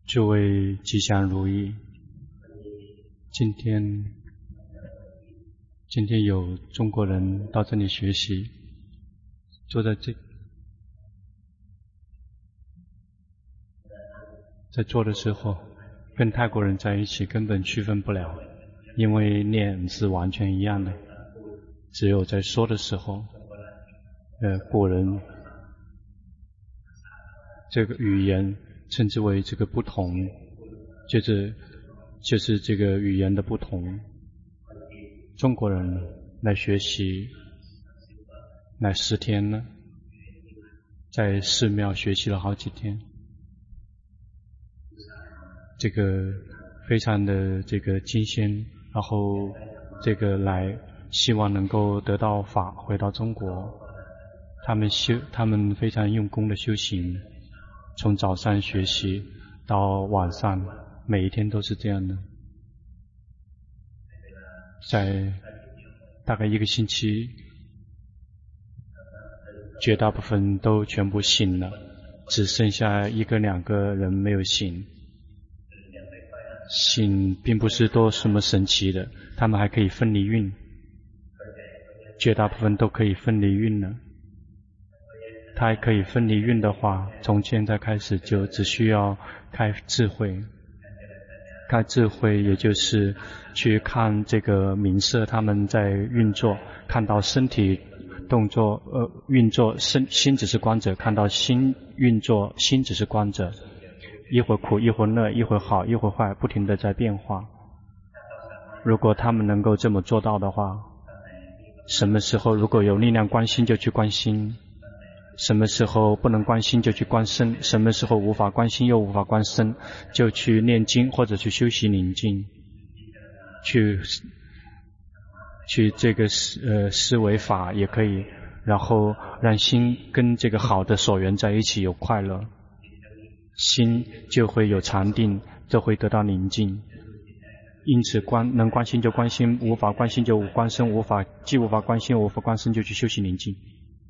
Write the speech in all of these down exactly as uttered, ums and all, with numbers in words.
诸位吉祥如意。今天今天有中国人到这里学习，坐在这在做的时候跟泰国人在一起根本区分不了，因为念是完全一样的，只有在说的时候呃，古人这个语言称之为这个不同，就是就是这个语言的不同。中国人来学习来十天呢，在寺庙学习了好几天，这个非常的这个新鲜，然后这个来希望能够得到法，回到中国。他们修他们非常用功的修行，从早上学习到晚上，每一天都是这样的。在大概一个星期，绝大部分都全部醒了，只剩下一个两个人没有醒。醒并不是多什么神奇的，他们还可以分离运，绝大部分都可以分离运了。他还可以分离运的话，从现在开始就只需要开智慧。开智慧也就是去看这个名色他们在运作，看到身体动作呃运作，身心只是观者，看到心运作，心只是观者，一会儿苦一会儿乐，一会儿好一会儿坏，不停地在变化。如果他们能够这么做到的话，什么时候如果有力量观心就去观心，什么时候不能观心就去观身，什么时候无法观心又无法观身，就去念经或者去修习宁静，去去这个呃思维法也可以，然后让心跟这个好的所缘在一起有快乐，心就会有禅定，就会得到宁静。因此观能观心就观心，无法观心就无观身，无法既无法观心又无法观身，就去修习宁静。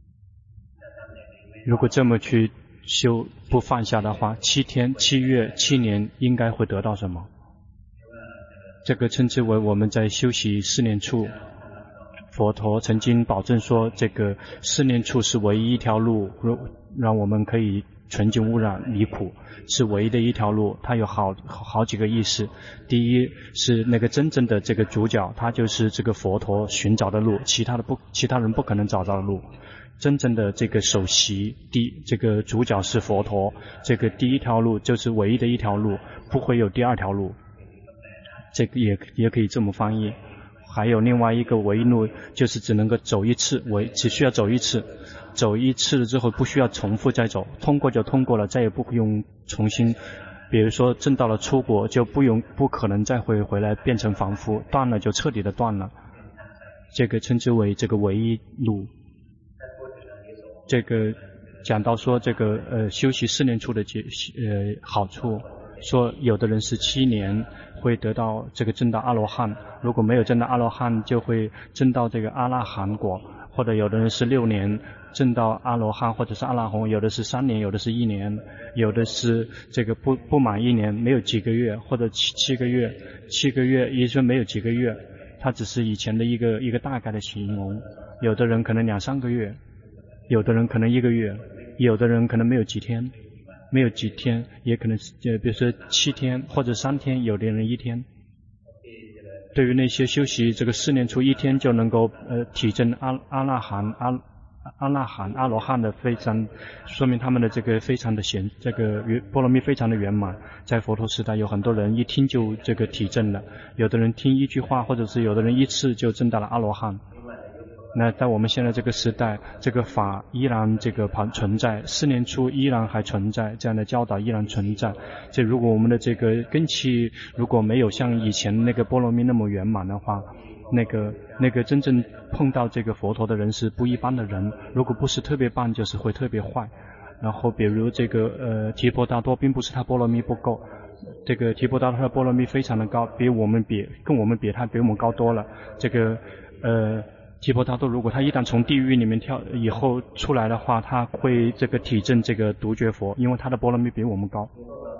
如果这么去修不放下的话，七天七月七年应该会得到什么？这个称之为我们在修习四念处。佛陀曾经保证说，这个四念处是唯一一条路，让我们可以纯净污染离苦，是唯一的一条路。它有好好几个意思。第一是那个真正的这个主角，他就是这个佛陀寻找的路，其他的不其他人不可能找到的路。真正的这个首席第这个主角是佛陀，这个第一条路就是唯一的一条路，不会有第二条路。这个也也可以这么翻译。还有另外一个唯一路，就是只能够走一次，唯只需要走一次，走一次之后不需要重复再走，通过就通过了，再也不用重新。比如说证到了出国，就不用不可能再会回来变成凡夫，断了就彻底的断了。这个称之为这个唯一路。这个讲到说这个呃修习四念处的结呃好处，说有的人是七年会得到这个证到阿罗汉，如果没有证到阿罗汉就会证到这个阿那含果，或者有的人是六年证到阿罗汉或者是阿那含，有的是三年，有的是一年，有的是这个不不满一年，没有几个月，或者七七个月，七个月也就是没有几个月，它只是以前的一个一个大概的形容。有的人可能两三个月，有的人可能一个月，有的人可能没有几天，没有几天，也可能呃，比如说七天或者三天，有的人一天。对于那些修习这个四念处一天就能够呃体证阿阿那含阿阿那含阿罗汉的，非常说明他们的这个非常的显这个波罗蜜非常的圆满。在佛陀时代有很多人一听就这个体证了，有的人听一句话，或者是有的人一次就证到了阿罗汉。那在我们现在这个时代，这个法依然这个存在，四念处依然还存在，这样的教导依然存在。这如果我们的这个根器如果没有像以前那个波罗蜜那么圆满的话，那个那个真正碰到这个佛陀的人是不一般的人，如果不是特别棒就是会特别坏。然后比如这个呃提婆达多，并不是他波罗蜜不够，这个提婆达多的波罗蜜非常的高，比我们比跟我们比他比我们高多了。这个呃提婆达多如果他一旦从地狱里面跳以后出来的话，他会这个体证这个独觉佛，因为他的波罗蜜比我们高。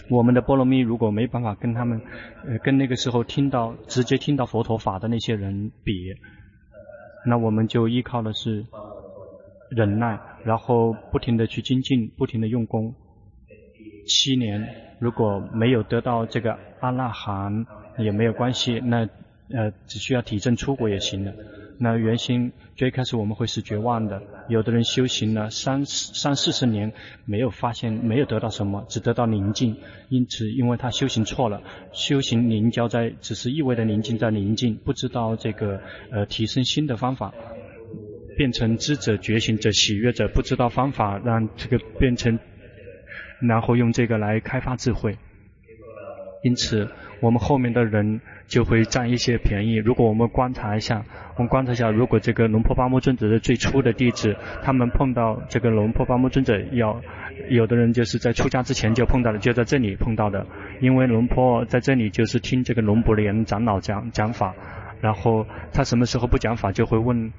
我们的波罗蜜如果没办法跟他们，呃，跟那个时候听到直接听到佛陀法的那些人比，那我们就依靠的是忍耐，然后不停的去精进，不停的用功。七年如果没有得到这个阿那含也没有关系，那呃只需要体证出国也行了。那原先最开始我们会是绝望的，有的人修行了三三四十年没有发现，没有得到什么，只得到宁静，因此因为他修行错了，修行凝焦在只是一味的宁静在宁静，不知道这个呃提升心的方法，变成知者觉醒者喜悦者，不知道方法让这个变成，然后用这个来开发智慧。因此我们后面的人就会占一些便宜。如果我们观察一下，我们观察一下，如果这个龙婆巴木尊者的最初的弟子，他们碰到这个龙婆巴木尊者，要有的人就是在出家之前就碰到了，就在这里碰到的，因为龙婆在这里就是听这个龙普莲长老讲讲法，然后他什么时候不讲法就会问，嗯。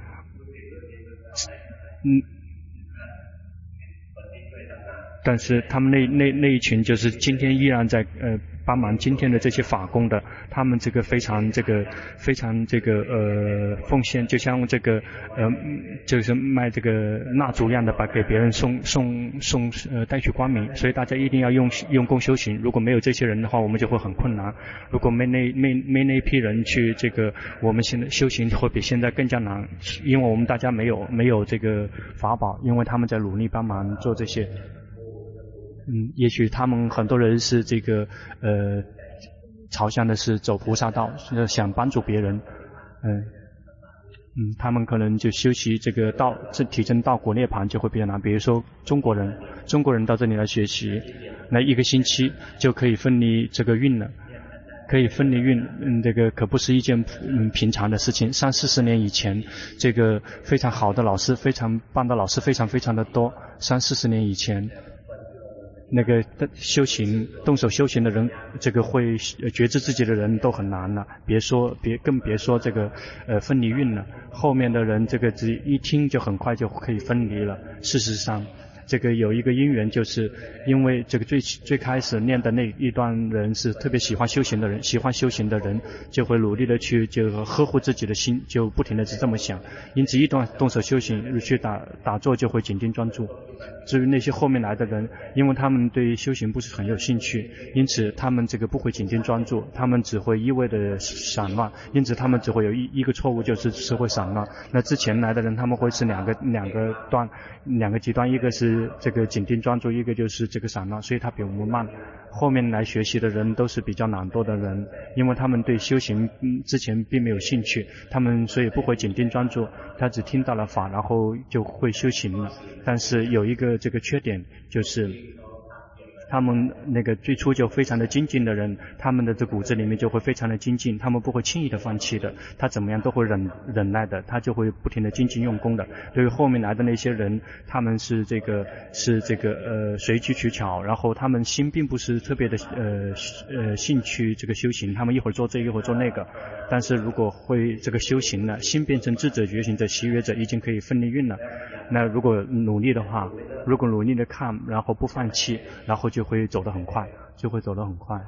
但是他们那那那一群就是今天依然在呃帮忙今天的这些法工的，他们这个非常这个非常这个呃奉献，就像这个呃就是卖这个蜡烛一样的，把给别人送送送呃带去光明。所以大家一定要用用功修行，如果没有这些人的话，我们就会很困难。如果没那没没那一批人去这个，我们现在修行会比现在更加难，因为我们大家没有没有这个法宝，因为他们在努力帮忙做这些。嗯，也许他们很多人是这个呃朝向的是走菩萨道，是想帮助别人，嗯嗯，他们可能就修习这个道，这提升到果涅盘就会比较难。比如说中国人，中国人到这里来学习，那一个星期就可以分离这个运了，可以分离运，嗯，这个可不是一件嗯平常的事情。三四十年以前，这个非常好的老师，非常棒的老师，非常非常的多。三四十年以前。那个修行动手修行的人，这个会觉知自己的人都很难了，别说别更别说这个呃分离运了。后面的人这个只一听就很快就可以分离了。事实上这个有一个因缘，就是因为这个最最开始念的那一段人是特别喜欢修行的人，喜欢修行的人就会努力的去就呵护自己的心，就不停的是这么想，因此一段动手修行去打打坐就会紧盯专注。至于那些后面来的人，因为他们对修行不是很有兴趣，因此他们这个不会紧盯专注，他们只会一味的散乱，因此他们只会有一一个错误，就是只会散乱。那之前来的人他们会是两个两个端两个极端，一个是这个紧盯专注，一个就是这个散乱，所以他比我们慢。后面来学习的人都是比较懒惰的人，因为他们对修行之前并没有兴趣，他们所以不会紧盯专注，他只听到了法然后就会修行了。但是有一个这个缺点，就是他们那个最初就非常的精进的人，他们的这骨子里面就会非常的精进，他们不会轻易的放弃的，他怎么样都会忍忍耐的，他就会不停的精进用功的。对于后面来的那些人，他们是这个是这个呃随机取巧，然后他们心并不是特别的呃呃兴趣这个修行，他们一会儿做这一会儿做那个，但是如果会这个修行了，心变成智者觉醒者喜悦者，已经可以分离运了。那如果努力的话，如果努力的看，然后不放弃，然后就会走得很快，就会走得很快。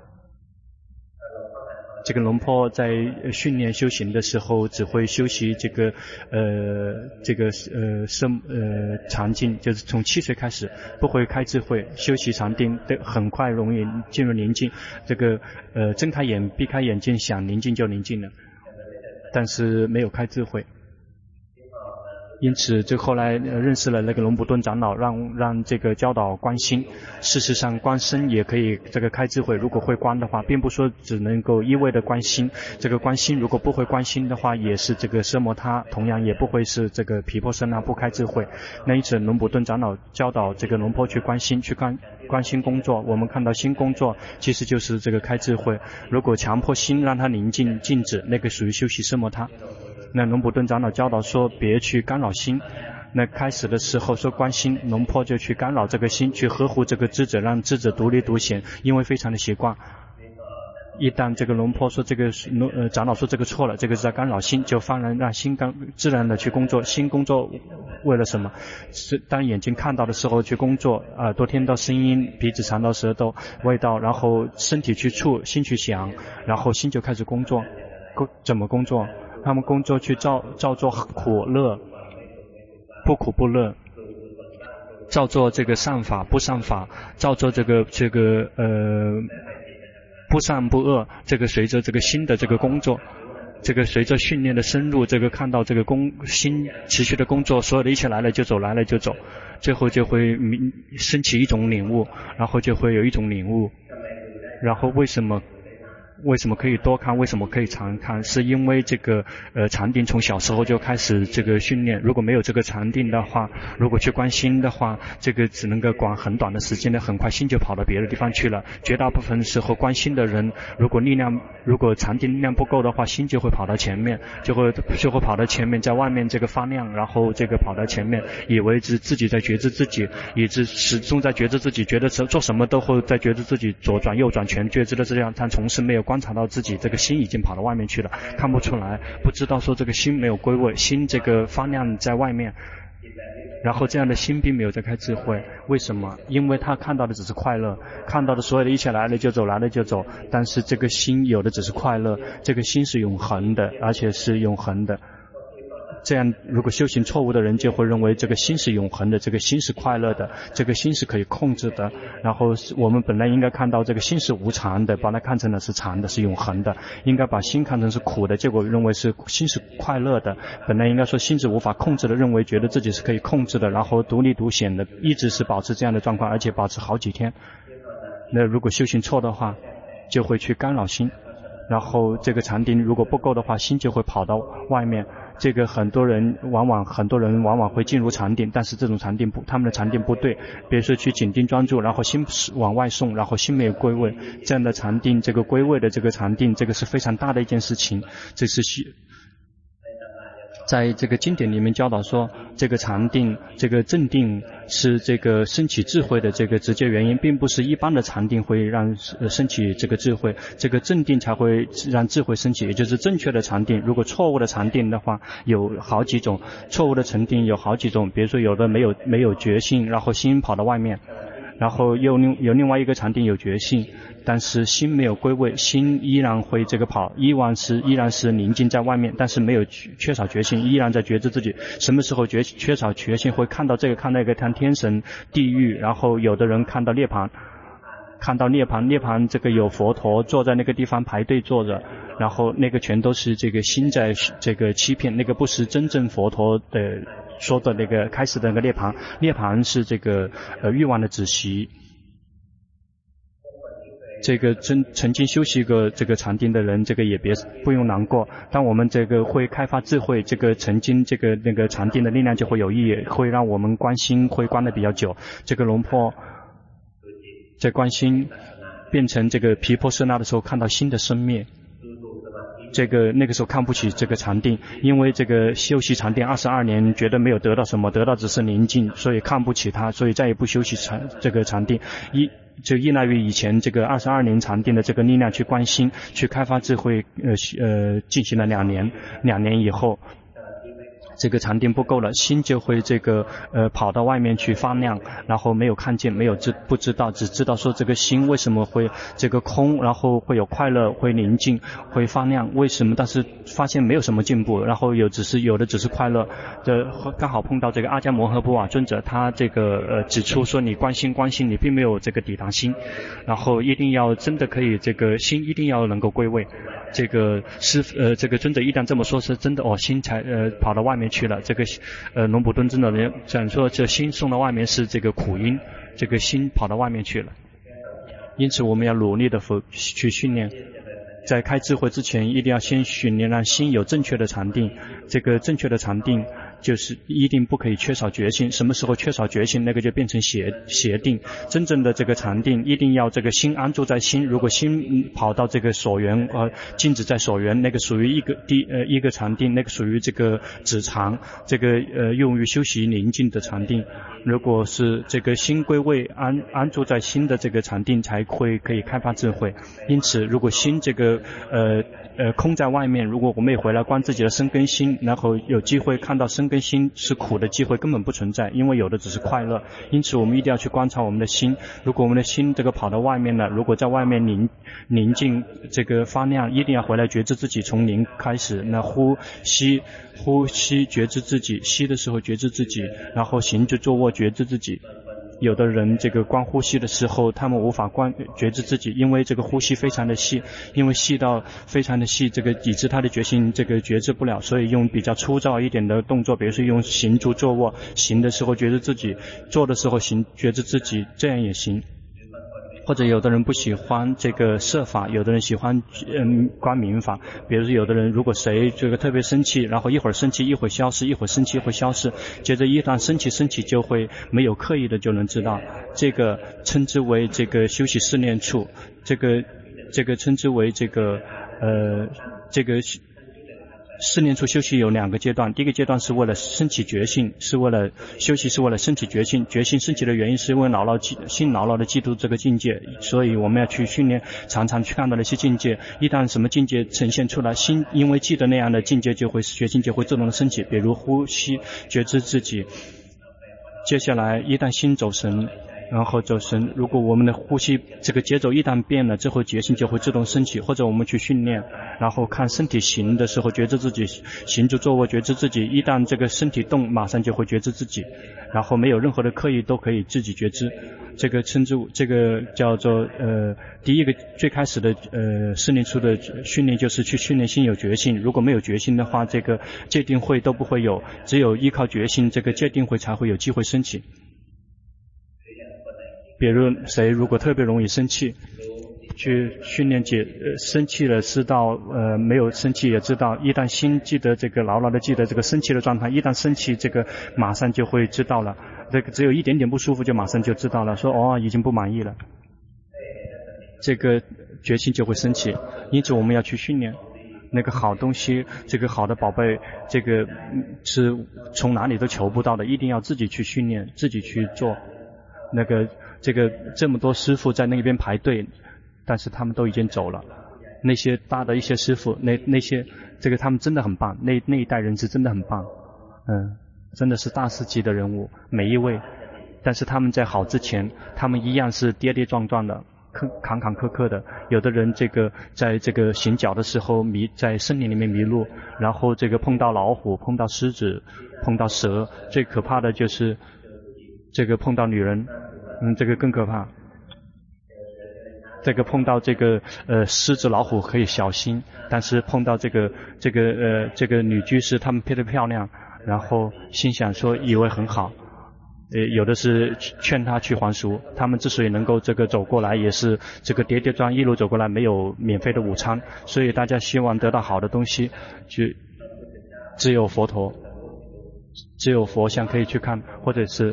这个龙婆在训练修行的时候，只会修习这个呃这个呃生呃禅定，就是从七岁开始，不会开智慧，修习禅定的很快容易进入宁静。这个呃睁开眼闭开眼睛想宁静就宁静了，但是没有开智慧。因此就后来认识了那个龙普顿长老，让让这个教导观心。事实上观身也可以这个开智慧，如果会观的话，并不说只能够一味的观心，这个观心如果不会观心的话，也是这个奢摩他，同样也不会是这个毗婆舍那，不开智慧。那因此龙普顿长老教导这个龙婆去观心，去观观心工作，我们看到心工作其实就是这个开智慧。如果强迫心让它宁静静止，那个属于修习奢摩他。那龙普顿长老教导说别去干扰心，那开始的时候说观心，龙婆就去干扰这个心，去呵护这个智者，让智者独立独显，因为非常的习惯。 一旦这个龙婆说这个呃长老说这个错了，这个是在干扰心，就放任让心干自然的去工作。心工作为了什么？是当眼睛看到的时候去工作，耳朵听到声音，鼻子尝到舌头味道，然后身体去触，心去想，然后心就开始工作。怎么工作？他们工作去照照做苦乐，不苦不乐。照做这个善法不善法，照做这个这个呃不善不恶，这个随着这个心的这个工作，这个随着训练的深入，这个看到这个工心持续的工作，所有的一切来了就走，来了就走，最后就会升起一种领悟，然后就会有一种领悟，然后为什么？为什么可以多看？为什么可以常看？是因为这个呃禅定从小时候就开始这个训练。如果没有这个禅定的话，如果去观心的话，这个只能够管很短的时间的，很快心就跑到别的地方去了。绝大部分时候观心的人，如果力量如果禅定力量不够的话，心就会跑到前面，就会就会跑到前面，在外面这个发亮，然后这个跑到前面，以为是自己在觉知自己，以致始终在觉知自己，觉得做什么都会在觉知自己，左转右转全觉知的这样，但同时没有观察到自己这个心已经跑到外面去了，看不出来，不知道说这个心没有归位，心这个发亮在外面，然后这样的心并没有在开智慧。为什么？因为他看到的只是快乐，看到的所有的一切来了就走，来了就走，但是这个心有的只是快乐，这个心是永恒的，而且是永恒的。这样如果修行错误的人就会认为这个心是永恒的，这个心是快乐的，这个心是可以控制的，然后我们本来应该看到这个心是无常的，把它看成了是常的，是永恒的，应该把心看成是苦的，结果认为是心是快乐的，本来应该说心是无法控制的，认为觉得自己是可以控制的，然后独立独显的，一直是保持这样的状况，而且保持好几天。那如果修行错的话，就会去干扰心，然后这个禅定如果不够的话，心就会跑到外面。这个很多人往往很多人往往会进入禅定，但是这种禅定不，他们的禅定不对，比如说去紧盯专注，然后心往外送，然后心没有归位，这样的禅定，这个归位的这个禅定，这个是非常大的一件事情。这是在这个经典里面教导说，这个禅定，这个正定是这个升起智慧的这个直接原因，并不是一般的禅定会让呃升起这个智慧，这个正定才会让智慧升起，也就是正确的禅定。如果错误的禅定的话，有好几种，错误的禅定有好几种，比如说有的没有没有觉性，然后心跑到外面，然后又有另外一个禅定有觉性，但是心没有归位，心依然会这个跑，依然是依然是宁静在外面，但是没有缺少觉性，依然在觉知自己。什么时候觉缺少觉性，会看到这个看那个，看天神地狱，然后有的人看到涅槃，看到涅槃，涅槃这个有佛陀坐在那个地方排队坐着，然后那个全都是这个心在这个欺骗，那个不是真正佛陀的说的那个开始的那个涅槃，涅槃是这个呃欲望的止息。这个真曾经修习过这个禅定的人，这个也别不用难过。当我们这个会开发智慧，这个曾经这个那个禅定的力量就会有意义，会让我们观心会观得比较久。这个龙婆在观心变成这个毗婆舍那的时候，看到心的生灭。这个那个时候看不起这个禅定，因为这个修习禅定二十二年，觉得没有得到什么，得到只是宁静，所以看不起它，所以再也不修习禅这个禅定。一就依赖于以前这个二十二年禅定的这个力量去观心，去开发智慧，呃呃，进行了两年，两年以后。这个禅定不够了，心就会这个呃跑到外面去发亮，然后没有看见，没有知不知道，只知道说这个心为什么会这个空，然后会有快乐，会宁静，会发亮，为什么？但是发现没有什么进步，然后有只是有的只是快乐。这刚好碰到这个阿迦摩诃波瓦尊者，他这个呃指出说你观心观心，你并没有这个抵达心，然后一定要真的可以这个心一定要能够归位。这个师呃这个尊者一旦这么说，是真的哦，心才呃跑到外面去了。这个呃龙普顿尊者人讲说，这心送到外面是这个苦因，这个心跑到外面去了。因此我们要努力的去训练，在开智慧之前，一定要先训练让心有正确的禅定。这个正确的禅定， 就是一定不可以缺少决心。什么时候缺少决心，那个就变成邪邪定。真正的这个禅定，一定要这个心安住在心。如果心跑到这个所缘，呃，静止在所缘，那个属于一个第呃一个禅定，那个属于这个止禅，这个呃用于修习宁静的禅定。如果是这个心归位，安安住在心的这个禅定，才会可以开发智慧。因此，如果心这个呃呃空在外面，如果我们也回来观自己的身根心，然后有机会看到身根心是苦的机会根本不存在，因为有的只是快乐。因此，我们一定要去观察我们的心。如果我们的心这个跑到外面了，如果在外面宁宁静这个发亮，一定要回来觉知自己，从宁开始。那呼吸呼吸觉知自己，吸的时候觉知自己，然后行就坐卧觉知自己。有的人这个观呼吸的时候，他们无法观觉知自己，因为这个呼吸非常的细，因为细到非常的细，这个以致他的觉性这个觉知不了，所以用比较粗糙一点的动作，比如说用行住坐卧，行的时候觉知自己，坐的时候行觉知自己，这样也行。或者有的人不喜欢这个摄法，有的人喜欢嗯观明法。比如说有的人如果谁这个特别生气，然后一会儿生气一会儿消失，一会儿生气一会儿消失，接着一旦生气生气就会没有刻意的就能知道，这个称之为这个休息试炼处，这个这个称之为这个呃这个试炼处休息有两个阶段，第一个阶段是为了升起觉性，是为了休息，是为了升起觉性。觉性升起的原因是因为牢牢记心牢牢的记住这个境界，所以我们要去训练，常常去看到那些境界。一旦什么境界呈现出来，心因为记得那样的境界，就会觉性就会自动的升起。比如呼吸觉知自己，接下来一旦心走神，然后走神，如果我们的呼吸这个节奏一旦变了之后，觉性就会自动升起。或者我们去训练，然后看身体行的时候觉知自己，行住坐卧觉知自己，一旦这个身体动，马上就会觉知自己，然后没有任何的刻意都可以自己觉知。这个称之这个叫做呃第一个最开始的呃试炼处的训练，就是去训练心有觉性。如果没有觉性的话，这个戒定慧都不会有，只有依靠觉性，这个戒定慧才会有机会升起。比如谁如果特别容易生气，去训练解呃生气了知道，呃没有生气也知道，一旦心记得这个牢牢的记得这个生气的状态，一旦生气这个马上就会知道了，这个只有一点点不舒服就马上就知道了，说哦已经不满意了，这个决心就会升起。因此我们要去训练那个好东西，这个好的宝贝，这个是从哪里都求不到的，一定要自己去训练，自己去做。那个这个这么多师傅在那边排队，但是他们都已经走了。那些大的一些师傅，那那些这个他们真的很棒，那那一代人是真的很棒，嗯，真的是大师级的人物，每一位。但是他们在好之前，他们一样是跌跌撞撞的，坎坎坷坷的。有的人这个在这个行脚的时候迷在森林里面迷路，然后这个碰到老虎，碰到狮子，碰到蛇，最可怕的就是这个碰到女人，嗯，这个更可怕。这个碰到这个呃狮子老虎可以小心，但是碰到这个这个呃这个女居士，她们配得漂亮，然后心想说以为很好，呃有的是劝她去还俗。他们之所以能够这个走过来，也是这个跌跌撞一路走过来，没有免费的午餐，所以大家希望得到好的东西，就只有佛陀，只有佛像可以去看，或者是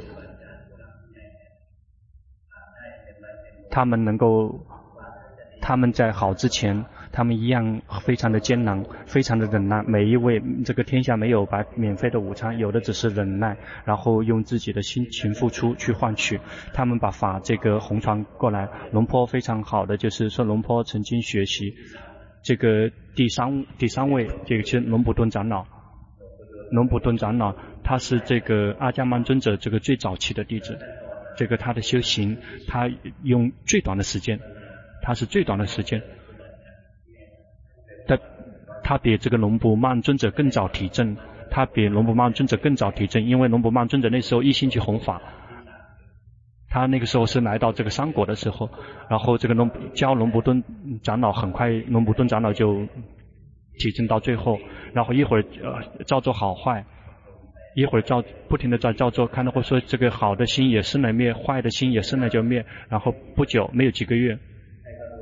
他们能够，他们在好之前，他们一样非常的艰难，非常的忍耐。每一位这个天下没有白免费的午餐，有的只是忍耐，然后用自己的心情付出去换取。他们把法这个弘传过来。龙坡非常好的就是说，龙坡曾经学习这个第三第三位，这个是龙普顿长老。龙普顿长老他是这个阿伽曼尊者这个最早期的弟子。这个他的修行，他用最短的时间，他是最短的时间，他他比这个龙普曼尊者更早提证，他比龙普曼尊者更早提证，因为龙普曼尊者那时候一心去弘法，他那个时候是来到这个三国的时候，然后这个龙教龙普顿长老，很快龙普顿长老就提证到最后，然后一会儿呃照做好坏。一会儿照不停的在照做，看到会说这个好的心也生了灭，坏的心也生了就灭，然后不久没有几个月，他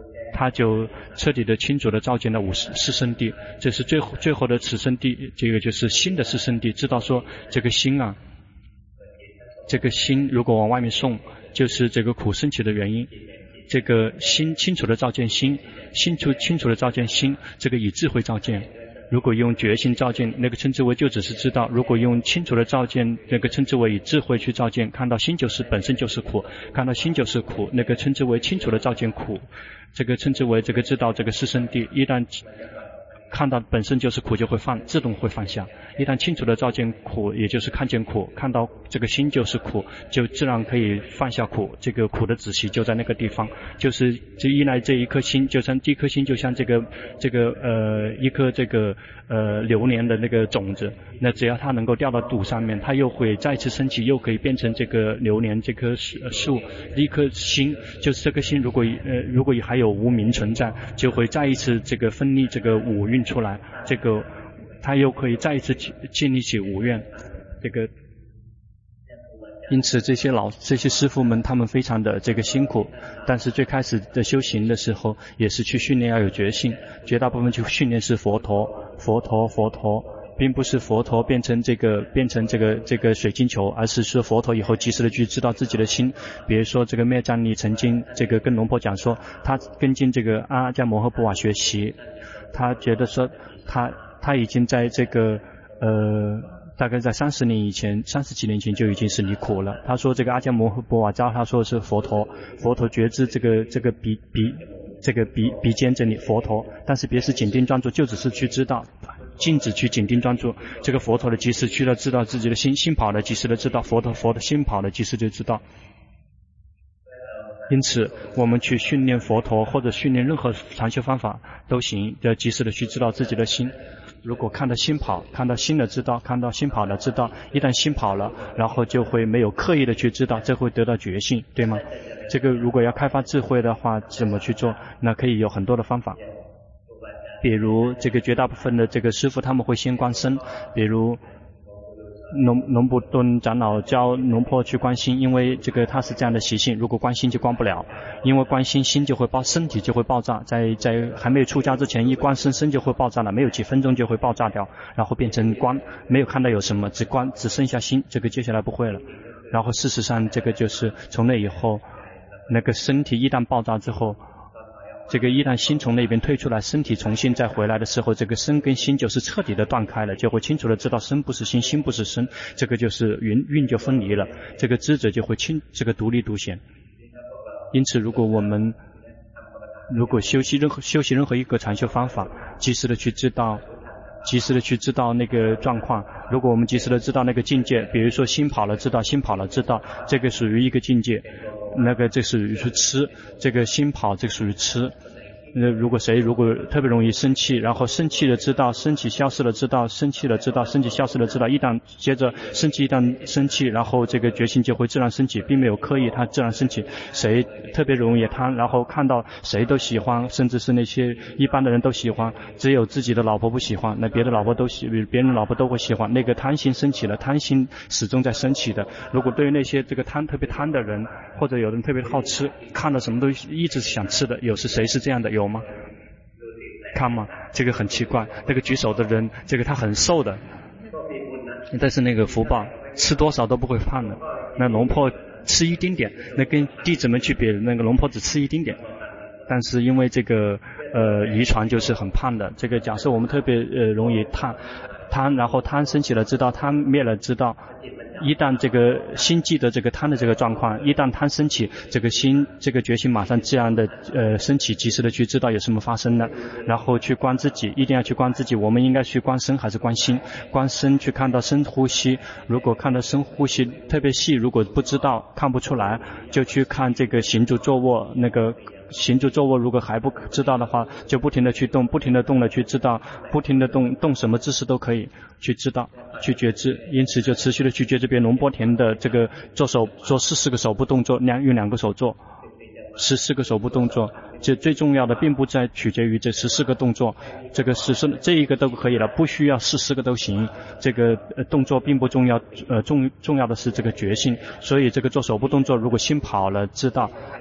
他就彻底的清楚的照见了五四圣谛，这是最后最后的此圣谛，这个就是心的四圣谛，知道说这个心啊，这个心如果往外面送，就是这个苦升起的原因。这个心清楚的照见心，心楚清楚的照见心，这个以智慧照见。如果用觉性照见，那个称之为就只是知道；如果用清楚的照见，那个称之为以智慧去照见。看到心就是本身就是苦，看到心就是苦，那个称之为清楚的照见苦，这个称之为这个知道这个四圣谛。一旦看到本身就是苦，就会放，自动会放下。一旦清楚的照见苦，也就是看见苦，看到这个心就是苦，就自然可以放下苦。这个苦的子息就在那个地方，就是这依赖这一颗心，就像这颗心就像这个这个呃一颗这个呃榴莲的那个种子，那只要它能够掉到土上面，它又会再次升起，又可以变成这个榴莲这棵树。一颗心就是这颗心，如果呃如果还有无明存在，就会再一次这个分离这个五蕴出来，这个他又可以再一次建立起无愿。这个因此这些老这些师父们他们非常的这个辛苦，但是最开始的修行的时候也是去训练要有决心，绝大部分去训练是佛陀佛陀佛陀，并不是佛陀变成这个变成这个这个水晶球，而是说佛陀以后及时的去知道自己的心。比如说这个灭藏尼曾经这个跟龙婆讲说，他跟进这个阿迦摩诃波瓦学习，他觉得说他他已经在这个呃大概在三十年以前三十几年前就已经是离苦了。他说这个阿迦摩诃波瓦教他说是佛陀佛陀觉知这个这个鼻鼻这个鼻鼻尖这里佛陀，但是别是紧盯专注，就只是去知道，禁止去紧盯专注。这个佛陀的及时去了知道自己的心，心跑了及时的知道，佛陀佛的心跑了及时就知道。因此我们去训练佛陀或者训练任何禅修方法都行，要及时的去知道自己的心。如果看到心跑，看到心的知道，看到心跑了知道，一旦心跑了，然后就会没有刻意的去知道，这会得到觉性，对吗？这个如果要开发智慧的话，怎么去做？那可以有很多的方法，比如这个绝大部分的这个师父他们会先观身，比如龙龙布顿长老教龙婆去观心，因为这个他是这样的习性，如果观心就观不了，因为观心心就会爆，身体就会爆炸，在在还没有出家之前一观身身就会爆炸了，没有几分钟就会爆炸掉，然后变成光，没有看到有什么，只观只剩下心，这个接下来不会了。然后事实上这个就是从那以后，那个身体一旦爆炸之后，这个一旦心从那边退出来，身体重新再回来的时候，这个身跟心就是彻底的断开了，就会清楚的知道身不是心，心不是身，这个就是云运就分离了，这个知者就会清这个独立独显。因此如果我们如果修习任何修习任何一个禅修方法，及时的去知道及时的去知道那个状况，如果我们及时的知道那个境界，比如说心跑了知道，心跑了知道，这个属于一个境界，那个这属于是吃，这个心跑这个属于吃。那如果谁如果特别容易生气，然后生气了知道，生气消失了知道，生气了知道，生气消失了知道，一旦接着生气一旦生气，然后这个决心就会自然升起，并没有刻意，它自然升起。谁特别容易贪，然后看到谁都喜欢，甚至是那些一般的人都喜欢，只有自己的老婆不喜欢，那别的老婆都喜别人的老婆都会喜欢，那个贪心升起了，贪心始终在升起的。如果对于那些这个贪特别贪的人，或者有人特别好吃，看到什么都一直想吃的，有是谁是这样的？有吗？看吗？这个很奇怪，那个举手的人，这个他很瘦的，但是那个福报吃多少都不会胖的。那龙婆吃一丁点，那跟弟子们去比，那个龙婆只吃一丁点，但是因为这个呃遗传就是很胖的。这个假设我们特别呃容易贪贪，然后贪升起了知道，贪灭了知道，一旦这个心记得这个贪的这个状况，一旦贪升起，这个心这个决心马上自然的呃升起，及时的去知道有什么发生了，然后去观自己，一定要去观自己。我们应该去观身还是观心？观身去看到深呼吸，如果看到深呼吸特别细，如果不知道看不出来，就去看这个行住坐卧，那个行住坐卧如果还不知道的话，就不停的去动，不停的动了去知道，不停的动，动什么姿势都可以去知道，去觉知。因此就持续的去觉知。别龙波田的这个做手做四十个手部动作，两用两个手做十四个手部动作，这最重要的并不在取决于这十四个动作，这个十四这一个都可以了，不需要四十个都行。这个呃动作并不重要，呃重重要的是这个决心。所以这个做手部动作，如果心跑了知道，这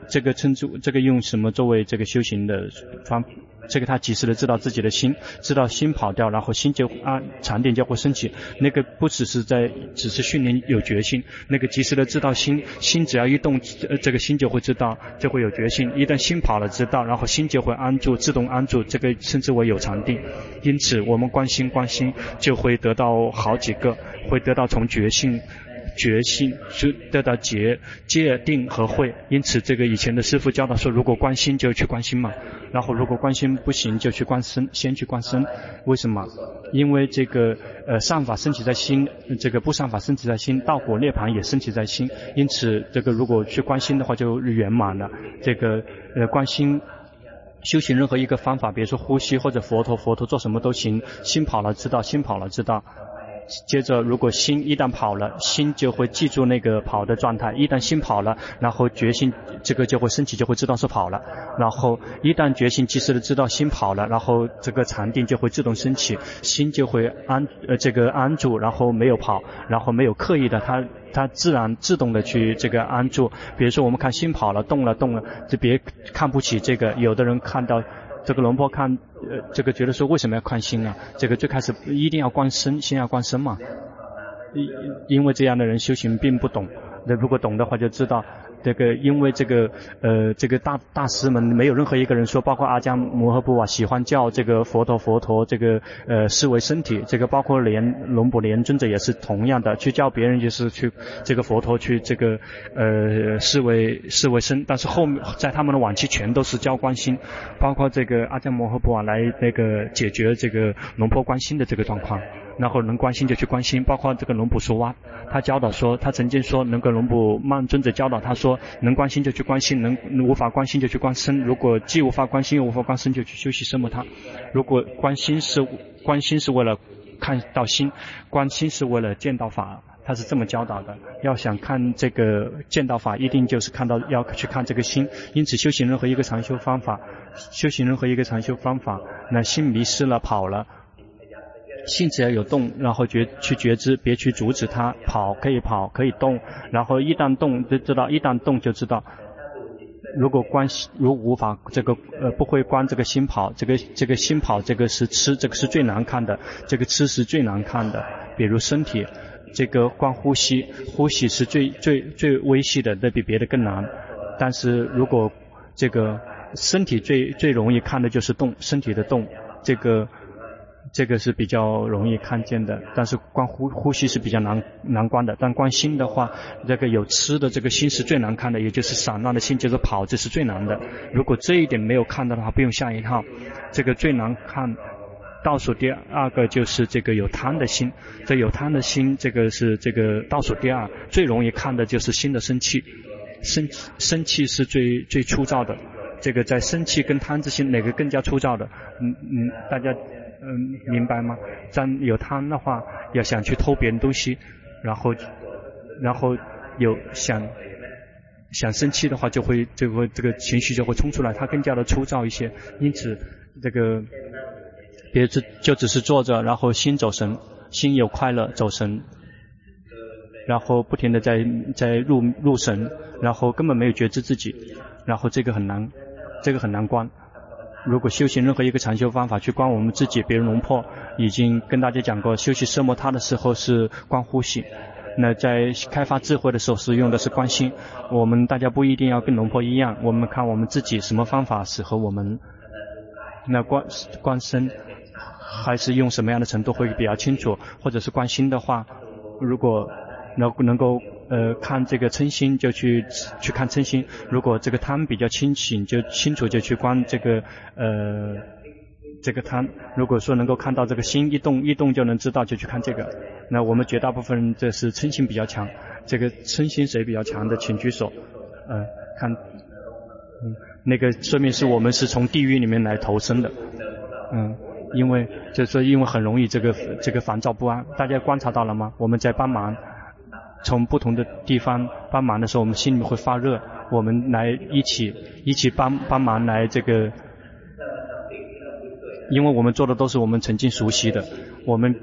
这个称之这个用什么作为这个修行的方？这个他及时的知道自己的心，知道心跑掉，然后心就啊禅定就会升起。那个不只是在只是训练有决心，那个及时的知道心，心只要一动，呃，这个心就会知道，就会有决心。一旦心跑了知道，然后心就会安住，自动安住，这个称之为有禅定。因此我们观心观心就会得到好几个，会得到从觉性。决心是得到戒戒定和慧，因此这个以前的师父教导说，如果观心就去观心嘛，然后如果观心不行就去观身，先去观身。为什么？因为这个呃善法升起在心，这个不善法升起在心，道果涅槃也升起在心，因此这个如果去观心的话就圆满了。这个呃观心修行任何一个方法，比如说呼吸或者佛陀，佛陀做什么都行，心跑了知道，心跑了知道。接着如果心一旦跑了，心就会记住那个跑的状态，一旦心跑了，然后决心这个就会升起，就会知道是跑了，然后一旦决心及时的知道心跑了，然后这个禅定就会自动升起，心就会安呃这个安住，然后没有跑，然后没有刻意的它它自然自动的去这个安住。比如说我们看心跑了动了动了，就别看不起这个，有的人看到这个龙婆看呃这个觉得说为什么要看心啊？这个最开始一定要观身，先要观身嘛。因因为这样的人修行并不懂，那如果懂的话就知道这个，因为这个呃这个大大师们没有任何一个人说，包括阿姜摩诃布啊喜欢叫这个佛陀佛陀这个呃视为身体，这个包括莲龙普莲尊者也是同样的，去叫别人就是去这个佛陀去这个呃视为视为身，但是后面在他们的晚期全都是教观心，包括这个阿姜摩诃布啊来那个解决这个龙婆观心的这个状况。然后能观心就去观心，包括这个龙普说哇，他教导说，他曾经说，能够龙普曼尊者教导他说，能观心就去观心，能无法观心就去观身。如果既无法观心又无法观身，就去休息奢摩他。如果观心是观心是为了看到心，观心是为了见到法，他是这么教导的。要想看这个见到法，一定就是看到要去看这个心。因此修行任何一个禅修方法，修行任何一个禅修方法，那心迷失了跑了。心只要有动，然后觉去觉知，别去阻止它跑，可以跑，可以动，然后一旦动就知道，一旦动就知道。如果观如无法这个呃不会观这个心跑，这个这个心跑这个是吃，这个是最难看的，这个吃是最难看的。比如身体，这个观呼吸，呼吸是最最最微细的，那比别的更难。但是如果这个身体最最容易看的就是动，身体的动，这个。这个是比较容易看见的，但是观呼呼吸是比较难难观的。但观心的话，这个有吃的这个心是最难看的，也就是散乱的心，就是跑，这是最难的。如果这一点没有看到的话，不用下一套。这个最难看。倒数第二个就是这个有贪的心，这有贪的心，这个是这个倒数第二，最容易看的就是心的生气，生生气是最最粗糙的。这个在生气跟贪之心哪个更加粗糙的？嗯嗯，大家。嗯，明白吗？咱有贪的话，要想去偷别人东西，然后，然后有想想生气的话，就会就会这个情绪就会冲出来，它更加的粗糙一些。因此，这个别只就只是坐着，然后心走神，心有快乐走神，然后不停的在在入入神，然后根本没有觉知自己，然后这个很难，这个很难观。如果修行任何一个禅修方法去观我们自己，比如龙婆已经跟大家讲过，修习奢摩他的时候是观呼吸，那在开发智慧的时候是用的是观心。我们大家不一定要跟龙婆一样，我们看我们自己什么方法适合我们。那观观身还是用什么样的程度会比较清楚，或者是观心的话，如果能能够呃看这个嗔心就去去看嗔心，如果这个贪比较清醒就清楚就去观这个呃这个贪，如果说能够看到这个心一动一动就能知道就去看这个。那我们绝大部分人这是嗔心比较强，这个嗔心谁比较强的请举手。呃看嗯那个说明是我们是从地狱里面来投生的。嗯因为就是说因为很容易这个这个烦躁不安，大家观察到了吗？我们在帮忙从不同的地方帮忙的时候，我们心里面会发热，我们来一起一起帮帮忙来这个，因为我们做的都是我们曾经熟悉的，我们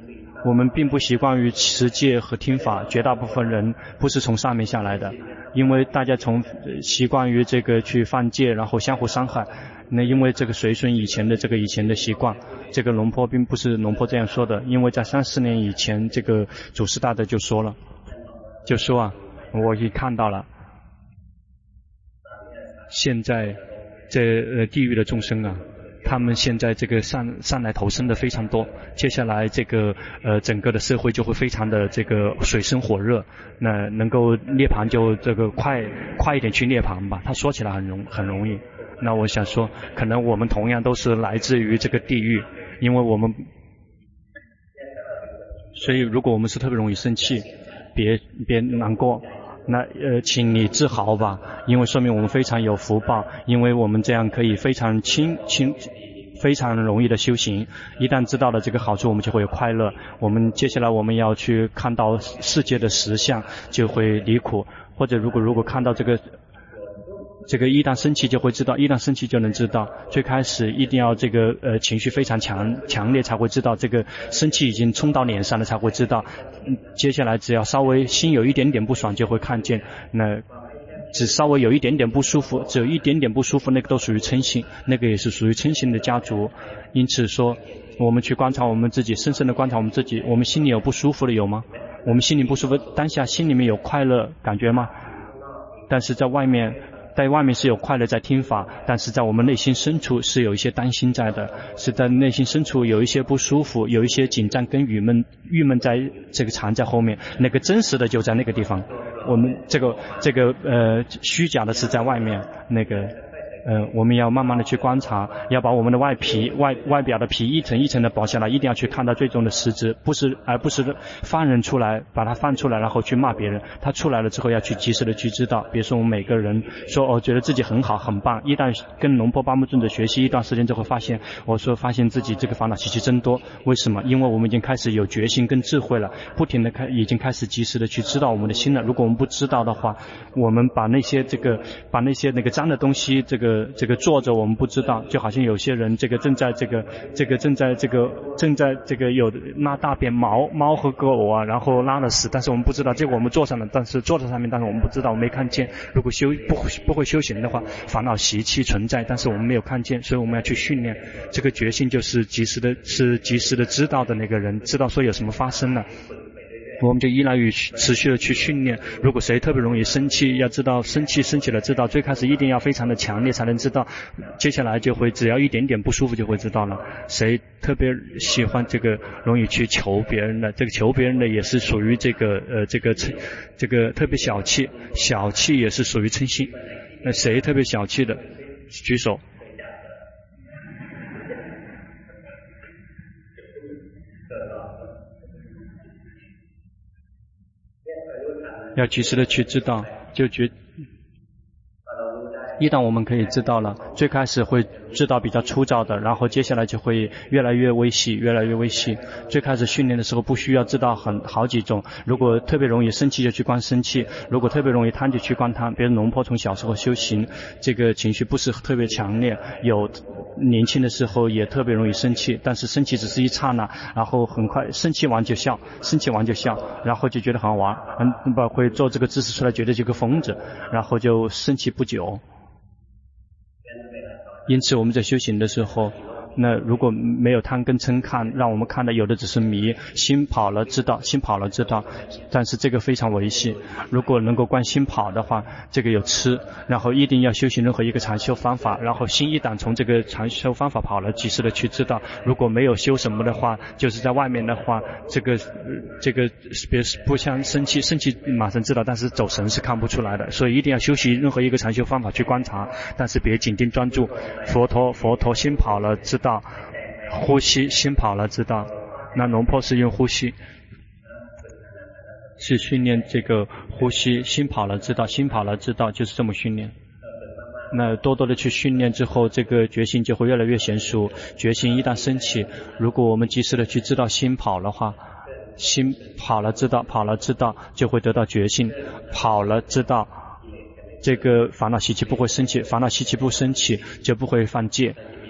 我们并不习惯于持戒和听法，绝大部分人不是从上面下来的，因为大家从习惯于这个去犯戒，然后相互伤害。那因为这个随顺以前的这个以前的习惯，这个龙坡并不是龙坡这样说的，因为在三四年以前，这个祖师大德就说了，就说啊，我已经看到了，现在这呃地狱的众生啊。他们现在这个上上来投生的非常多，接下来这个呃整个的社会就会非常的这个水深火热，那能够涅槃就这个快快一点去涅槃吧。他说起来很容很容易，那我想说，可能我们同样都是来自于这个地狱，因为我们，所以如果我们是特别容易生气，别别难过。那呃，请你自豪吧，因为说明我们非常有福报，因为我们这样可以非常轻轻、非常容易的修行。一旦知道了这个好处，我们就会有快乐。我们接下来我们要去看到世界的实相，就会离苦。或者如果如果看到这个。这个一旦生气就会知道，一旦生气就能知道。最开始一定要这个呃情绪非常强强烈才会知道，这个生气已经冲到脸上了才会知道。嗯、接下来只要稍微心有一点点不爽就会看见，那只稍微有一点点不舒服，只有一点点不舒服，那个都属于嗔心，那个也是属于嗔心的家族。因此说，我们去观察我们自己，深深的观察我们自己，我们心里有不舒服的有吗？我们心里不舒服，当下心里面有快乐感觉吗？但是在外面。在外面是有快乐在听法，但是在我们内心深处是有一些担心在的，是在内心深处有一些不舒服，有一些紧张跟郁闷，郁闷在这个藏在后面，那个真实的就在那个地方。我们这个这个呃虚假的是在外面，那个呃我们要慢慢的去观察，要把我们的外皮外外表的皮一层一层的剥下来，一定要去看到最终的实质，不是而不是放人出来，把它放出来然后去骂别人。他出来了之后要去及时的去知道，比如说我们每个人说哦觉得自己很好很棒，一旦跟龙坡巴木尊者学习一段时间之后发现，我说发现自己这个烦恼习气真多，为什么？因为我们已经开始有决心跟智慧了，不停的开已经开始及时的去知道我们的心了。如果我们不知道的话，我们把那些这个把那些那个脏的东西这个这个做着我们不知道，就好像有些人这个正在这个这个正在这个正在这个有拉大便猫猫和狗啊，然后拉了屎，但是我们不知道，结果我们坐上了，但是坐在上面，但是我们不知道，我没看见。如果修不不会修行的话，烦恼习气存在，但是我们没有看见，所以我们要去训练这个决心，就是及时的是及时的知道的那个人，知道说有什么发生了。我们就依赖于持续的去训练。如果谁特别容易生气，要知道生气升起了知道，最开始一定要非常的强烈才能知道，接下来就会只要一点点不舒服就会知道了。谁特别喜欢这个容易去求别人的，这个求别人的也是属于这个呃这个这个特别小气，小气也是属于嗔心。那谁特别小气的举手。要及时的去知道，就觉一旦我们可以知道了，最开始会知道比较粗糙的，然后接下来就会越来越微细，越来越微细。最开始训练的时候不需要知道很好几种，如果特别容易生气就去观生气，如果特别容易贪就去观贪。比如龙坡从小时候修行，这个情绪不是特别强烈，有年轻的时候也特别容易生气，但是生气只是一刹那，然后很快生气完就笑，生气完就笑，然后就觉得很好玩，嗯，不会做这个姿势出来觉得这个疯子，然后就生气不久。因此我们在修行的时候，那如果没有贪跟嗔看，让我们看的有的只是迷，心跑了知道，心跑了知道，但是这个非常维系。如果能够观心跑的话，这个有痴，然后一定要修行任何一个禅修方法，然后心一旦从这个禅修方法跑了，及时的去知道。如果没有修什么的话，就是在外面的话，这个这个别不像生气，生气马上知道，但是走神是看不出来的，所以一定要修习任何一个禅修方法去观察，但是别紧盯专注。佛陀佛陀心跑了知道，呼吸心跑了知道。那龙坡是用呼吸是训练这个呼吸，心跑了知道，心跑了知道，就是这么训练。那多多的去训练之后，这个决心就会越来越娴熟。决心一旦升起，如果我们及时的去知道心跑的话，心跑了知道，跑了知道，就会得到决心。跑了知道，这个烦恼习气不会升起，烦恼习气不升起就不会犯戒。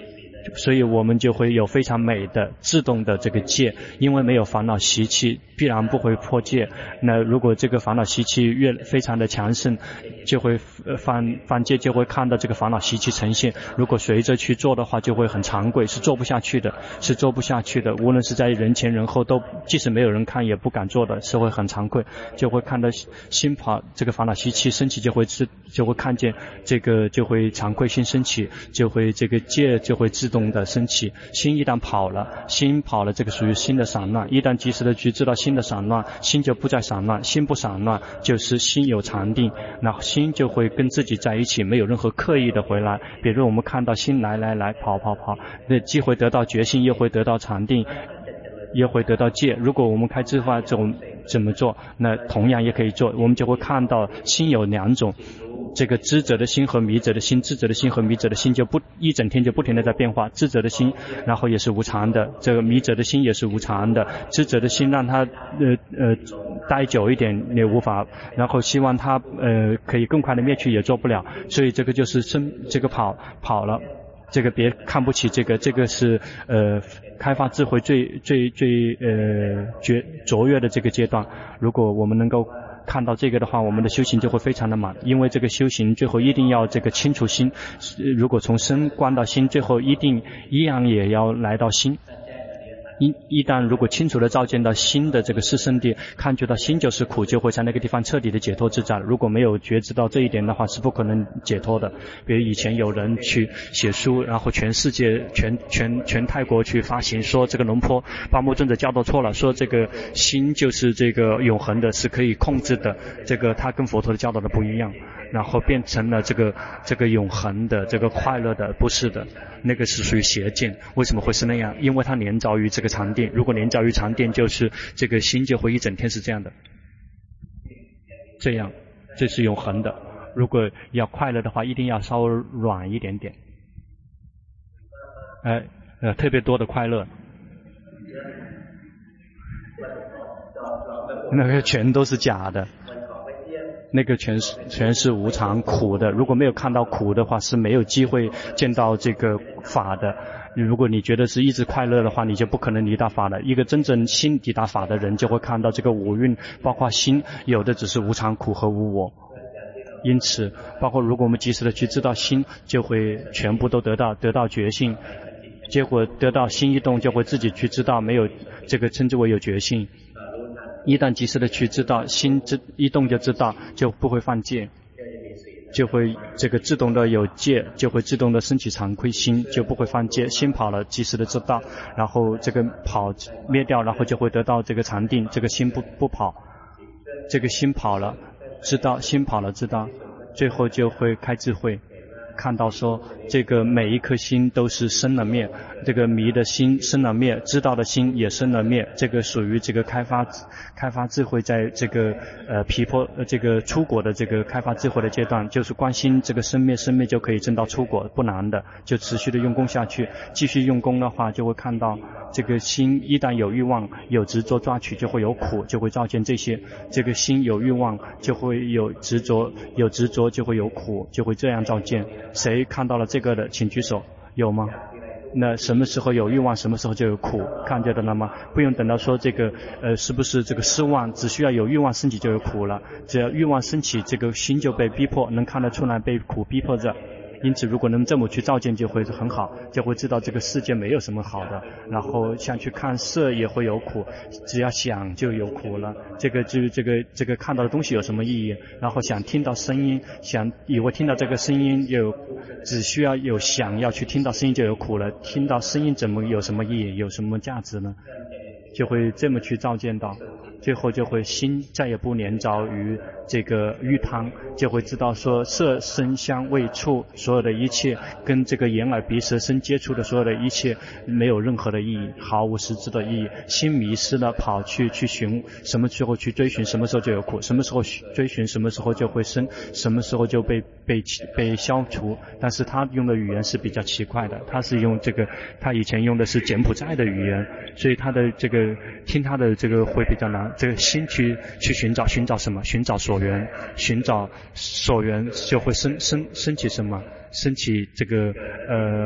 所以我们就会有非常美的自动的这个戒，因为没有烦恼习气，必然不会破戒。那如果这个烦恼习气越非常的强盛，就会犯犯戒，就会看到这个烦恼习气呈现。如果随着去做的话，就会很惭愧，是做不下去的，是做不下去的。无论是在人前人后，都即使没有人看也不敢做的，是会很惭愧，就会看到心跑这个烦恼习气升起，就会自就会看见这个就会惭愧心升起，就会这个戒就会自动的升起。心一旦跑了，心跑了，这个属于心的散乱。一旦及时的去知道心的散乱，心就不再散乱，心不散乱就是心有禅定，那心就会跟自己在一起，没有任何刻意的回来。比如我们看到心来来来跑跑跑，那既会得到觉性，又会得到禅定，也会得到戒。如果我们开智慧这种怎么做，那同样也可以做，我们就会看到心有两种，这个知者的心和迷者的心，知者的心和迷者的心就不一整天就不停的在变化。知者的心然后也是无常的，这个迷者的心也是无常的。知者的心让他呃呃待久一点也无法，然后希望他呃可以更快的灭去也做不了，所以这个就是生这个跑跑了。这个别看不起这个，这个是呃开发智慧最最最呃绝卓越的这个阶段。如果我们能够看到这个的话，我们的修行就会非常的满，因为这个修行最后一定要这个清除心，如果从身观到心，最后一定一样也要来到心。一一旦如果清楚的照见到心的这个是圣谛，看觉到心就是苦，就会在那个地方彻底的解脱自在。如果没有觉知到这一点的话，是不可能解脱的。比如以前有人去写书，然后全世界全全全泰国去发行，说这个龙坡巴木尊者教导错了，说这个心就是这个永恒的，是可以控制的，这个他跟佛陀的教导的不一样，然后变成了这个这个永恒的这个快乐的，不是的，那个是属于邪见。为什么会是那样？因为它连着于这个禅定，如果连着于禅定，就是这个心就会一整天是这样的，这样这是永恒的。如果要快乐的话，一定要稍微软一点点，呃呃特别多的快乐，那个全都是假的，那个全是全是无常苦的。如果没有看到苦的话，是没有机会见到这个法的。如果你觉得是一直快乐的话，你就不可能离大法了。一个真正心抵达法的人，就会看到这个五蕴，包括心，有的只是无常苦和无我。因此，包括如果我们及时的去知道心，就会全部都得到得到觉性。结果得到心一动，就会自己去知道，没有这个称之为有觉性。一旦及时的去知道心一动就知道，就不会犯戒，就会这个自动的有戒，就会自动的升起惭愧心，就不会犯戒。心跑了，及时的知道，然后这个跑灭掉，然后就会得到这个禅定。这个心不不跑，这个心跑了，知道心跑了知道，最后就会开智慧，看到说这个每一颗心都是生了灭，这个迷的心生了灭，知道的心也生了灭。这个属于这个开发开发智慧，在这个呃毗婆呃这个出果的这个开发智慧的阶段，就是观心这个生灭生灭就可以证到出果，不难的，就持续的用功下去。继续用功的话，就会看到这个心一旦有欲望有执着抓取，就会有苦，就会照见这些。这个心有欲望就会有执着，有执着就会有苦，就会这样照见。谁看到了这个的请举手，有吗？那什么时候有欲望，什么时候就有苦，看见的了吗？不用等到说这个呃是不是这个失望，只需要有欲望升起就有苦了。只要欲望升起，这个心就被逼迫，能看得出来被苦逼迫着。因此如果能这么去照见就会很好，就会知道这个世界没有什么好的，然后想去看色也会有苦，只要想就有苦了。这个就这个这个看到的东西有什么意义？然后想听到声音，想以为听到这个声音有只需要有想要去听到声音就有苦了，听到声音怎么有什么意义，有什么价值呢？就会这么去照见到，最后就会心再也不连着于这个欲汤，就会知道说色声香味触所有的一切跟这个眼耳鼻舌身接触的所有的一切没有任何的意义，毫无实质的意义。心迷失了，跑去去寻，什么时候去追寻，什么时候就有苦，什么时候追寻，什么时候就会生，什么时候就被被被消除。但是他用的语言是比较奇怪的，他是用这个他以前用的是柬埔寨的语言，所以他的这个听他的这个会比较难。这个心去去寻找寻找什么？寻找所缘，寻找所缘就会升升升起什么？升起这个呃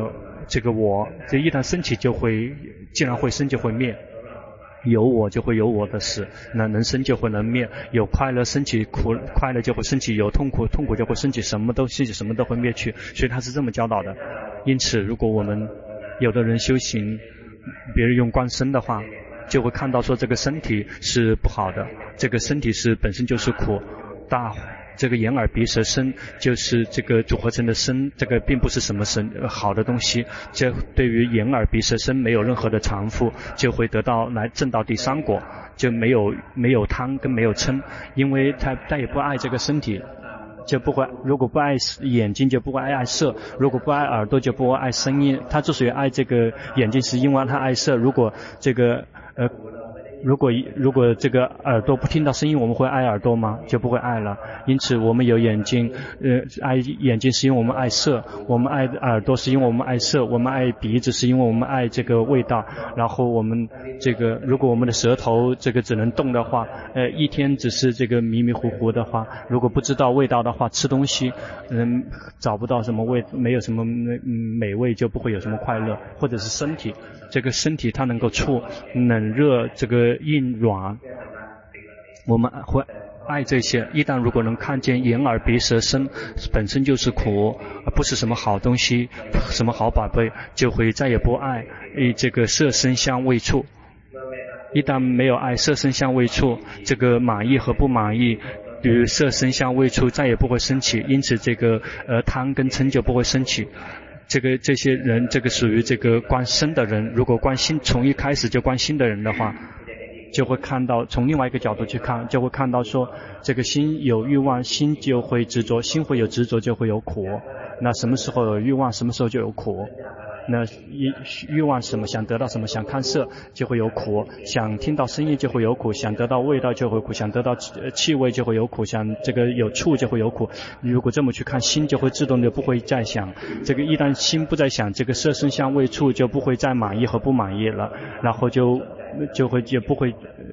这个我，这一旦升起就会，既然会生就会灭。有我就会有我的死，那能生就会能灭，有快乐升起，苦快乐就会升起，有痛苦痛苦就会升起，什么都升起，什么都会灭去，所以他是这么教导的。因此如果我们有的人修行，别人用观身的话，就会看到说这个身体是不好的，这个身体是本身就是苦，大这个眼耳鼻舌身就是这个组合成的身，这个并不是什么神好的东西，这对于眼耳鼻舌身没有任何的偿付，就会得到来证到第三果，就没有没有贪跟没有嗔，因为他他也不爱这个身体，就不会，如果不爱眼睛就不会爱爱色，如果不爱耳朵就不会爱声音，他之所以爱这个眼睛是因为他爱色，如果这个呃如果如果这个耳朵不听到声音，我们会爱耳朵吗？就不会爱了。因此我们有眼睛，呃，爱眼睛是因为我们爱色，我们爱耳朵是因为我们爱色，我们爱鼻子是因为我们爱这个味道。然后我们这个，如果我们的舌头这个只能动的话，呃，一天只是这个迷迷糊糊的话，如果不知道味道的话，吃东西，嗯，找不到什么味，没有什么嗯美味，就不会有什么快乐，或者是身体。这个身体它能够触冷热这个硬软，我们会爱这些。一旦如果能看见眼耳鼻舌身本身就是苦，不是什么好东西，什么好宝贝，就会再也不爱这个色声香味触。一旦没有爱色声香味触，这个满意和不满意比如色声香味触再也不会升起，因此这个呃贪跟嗔就不会升起。这个这些人，这个属于这个观身的人，如果观心从一开始就观心的人的话，就会看到从另外一个角度去看，就会看到说这个心有欲望，心就会执着，心会有执着就会有苦。那什么时候有欲望，什么时候就有苦。那欲望什么，想得到什么，想看色就会有苦，想听到声音就会有苦，想得到味道就会苦，想得到气味就会有苦，想这个有触就会有苦。如果这么去看，心就会自动的不会再想，这个一旦心不再想，这个色声香味触就不会再满意和不满意了，然后就就会也不会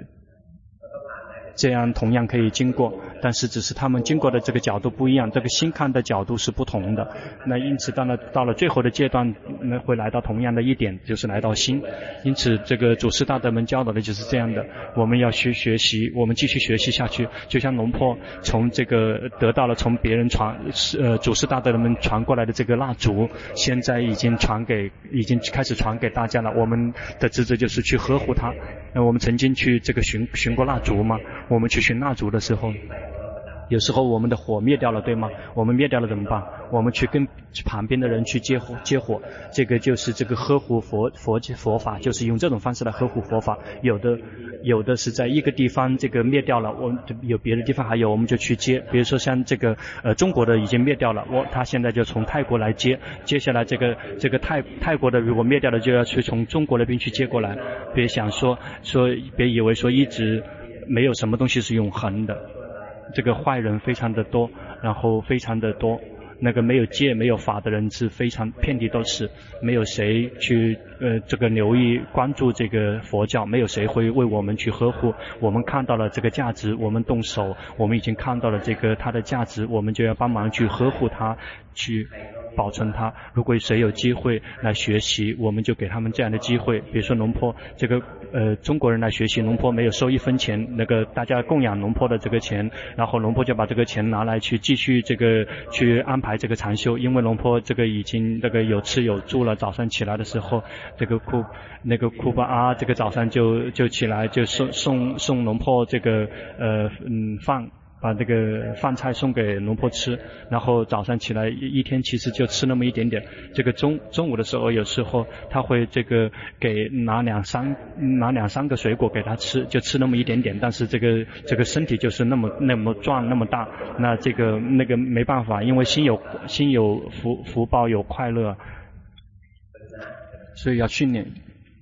这样同样可以经过，但是只是他们经过的这个角度不一样，这个心看的角度是不同的。那因此到了到了最后的阶段，那会来到同样的一点，就是来到心。因此这个祖师大德们教导的就是这样的，我们要去学习，我们继续学习下去。就像龙坡从这个得到了从别人传呃祖师大德们传过来的这个蜡烛，现在已经传给已经开始传给大家了。我们的职责就是去呵护它。那我们曾经去这个寻寻过蜡烛吗？我们去寻蜡烛的时候，有时候我们的火灭掉了，对吗？我们灭掉了怎么办？我们去跟旁边的人去接火，接火，这个就是这个呵护佛佛佛法，就是用这种方式来呵护佛法。有的有的是在一个地方这个灭掉了，我们有别的地方还有，我们就去接。比如说像这个呃中国的已经灭掉了，我他现在就从泰国来接，接下来这个这个泰泰国的如果灭掉了，就要去从中国那边去接过来。别想说说别以为说一直没有什么东西是永恒的。这个坏人非常的多，然后非常的多，那个没有戒没有法的人是非常遍地都是，没有谁去呃这个留意关注这个佛教，没有谁会为我们去呵护。我们看到了这个价值，我们动手，我们已经看到了这个它的价值，我们就要帮忙去呵护它，去保存它。如果谁有机会来学习，我们就给他们这样的机会。比如说龙坡这个呃中国人来学习，龙坡没有收一分钱，那个大家供养龙坡的这个钱，然后龙坡就把这个钱拿来去继续这个去安排这个禅修。因为龙坡这个已经那个有吃有住了，早上起来的时候，这个库那个库巴阿这个早上就就起来就送送送龙坡这个呃嗯饭。把这个饭菜送给龙婆吃，然后早上起来一天其实就吃那么一点点。这个中中午的时候，有时候他会这个给拿两三拿两三个水果给他吃，就吃那么一点点，但是这个这个身体就是那么那么壮那么大。那这个那个没办法，因为心有心有福福报有快乐，所以要训练。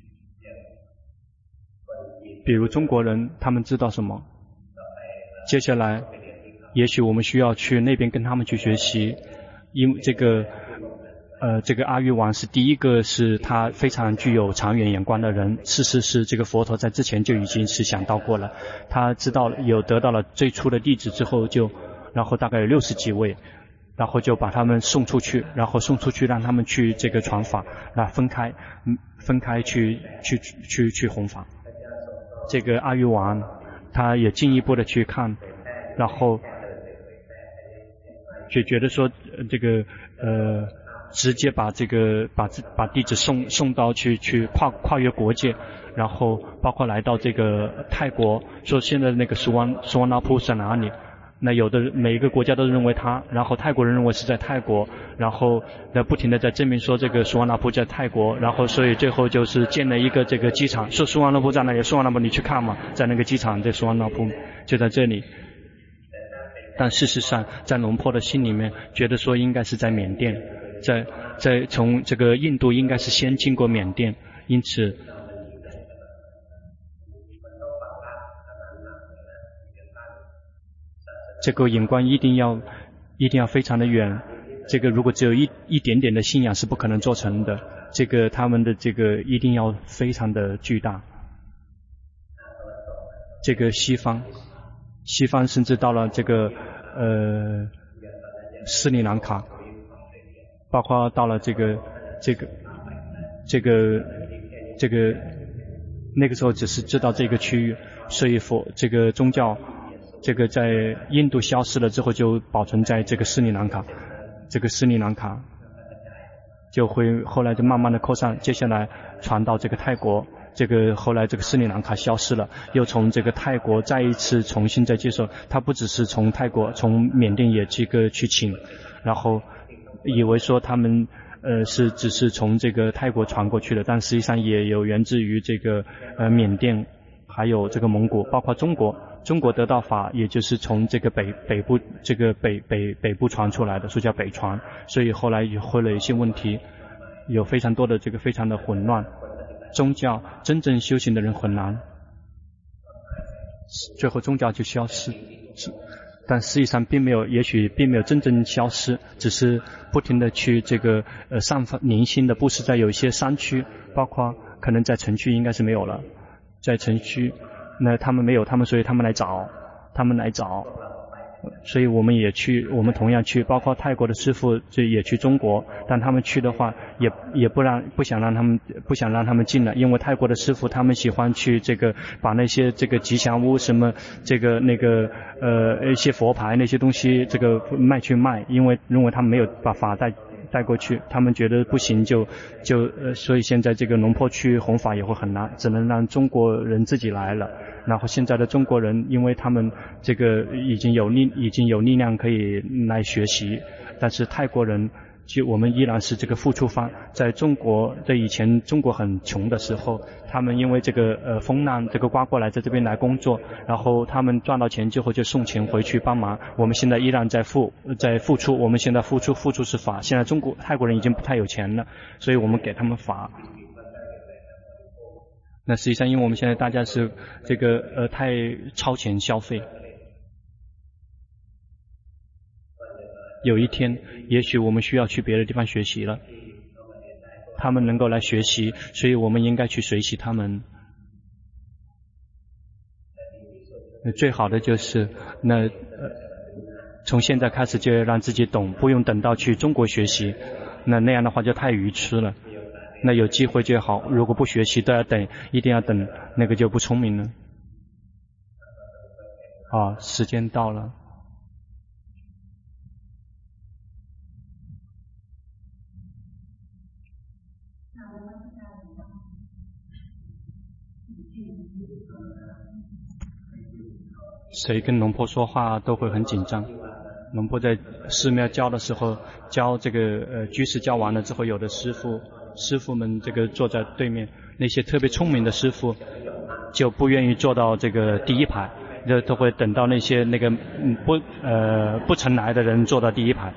比如中国人，他们知道什么？接下来也许我们需要去那边跟他们去学习，因为这个呃这个阿育王是第一个是他非常具有长远眼光的人。事实是这个佛陀在之前就已经是想到过了，他知道有得到了最初的弟子之后就然后大概有六十几位， 然后就把他们送出去，然后送出去让他们去这个传法，那分开，嗯，分开去去去去弘法。这个阿育王他也进一步的去看，然后就觉得说这个呃直接把这个把把弟子送送到去去跨跨越国界，然后包括来到这个泰国，说现在那个苏万苏万那普在哪里？那有的每一个国家都认为他，然后泰国人认为是在泰国，然后那不停的在证明说这个苏万那普在泰国，然后所以最后就是建了一个这个机场，说苏万那普在哪里？苏万那普你去看嘛，在那个机场，这苏万那普就在这里。但事实上，在龙坡的心里面，觉得说应该是在缅甸，在在从这个印度应该是先经过缅甸，因此这个眼光一定要一定要非常的远，这个如果只有一一点点的信仰是不可能做成的，这个他们的这个一定要非常的巨大。这个西方西方甚至到了这个呃斯里兰卡，包括到了这个这个这个这个那个时候只是知道这个区域，所以佛这个宗教这个在印度消失了之后就保存在这个斯里兰卡，这个斯里兰卡就会后来就慢慢的扩散，接下来传到这个泰国，这个后来这个斯里兰卡消失了，又从这个泰国再一次重新再接受，他不只是从泰国从缅甸也这个去请，然后以为说他们呃是只是从这个泰国传过去的，但实际上也有源自于这个呃缅甸还有这个蒙古，包括中国。中国得道法也就是从这个北北部这个北北北部传出来的，所以叫北传，所以后来也会了一些问题，有非常多的这个非常的混乱。宗教真正修行的人很难，最后宗教就消失，但实际上并没有，也许并没有真正消失，只是不停的去这个呃散发零星的布施在有一些山区，包括可能在城区应该是没有了，在城区那他们没有，他们所以他们来找，他们来找，所以我们也去，我们同样去，包括泰国的师父这也去中国，但他们去的话也也不让不想让他们不想让他们进来，因为泰国的师父他们喜欢去这个把那些这个吉祥物什么这个那个呃一些佛牌那些东西这个卖去卖，因为认为他们没有把法带带过去，他们觉得不行就就呃所以现在这个龙坡区弘法也会很难，只能让中国人自己来了。然后现在的中国人，因为他们这个已经有力已经有力量可以来学习，但是泰国人就我们依然是这个付出方。在中国在以前中国很穷的时候，他们因为这个呃风浪这个刮过来，在这边来工作，然后他们赚到钱之后就送钱回去帮忙。我们现在依然在付在付出，我们现在付出付出是法。现在中国泰国人已经不太有钱了，所以我们给他们法。那实际上因为我们现在大家是这个呃太超前消费，有一天也许我们需要去别的地方学习了，他们能够来学习，所以我们应该去学习他们。最好的就是那呃从现在开始就要让自己懂，不用等到去中国学习，那那样的话就太愚痴了。那有机会就好，如果不学习都要等，一定要等，那个就不聪明了。啊，时间到了。谁跟龙婆说话都会很紧张。龙婆在寺庙教的时候，教这个呃居士教完了之后，有的师父师父们这个坐在对面，那些特别聪明的师父就不愿意坐到这个第一排，就都会等到那些那个嗯不呃不曾来的人坐到第一排。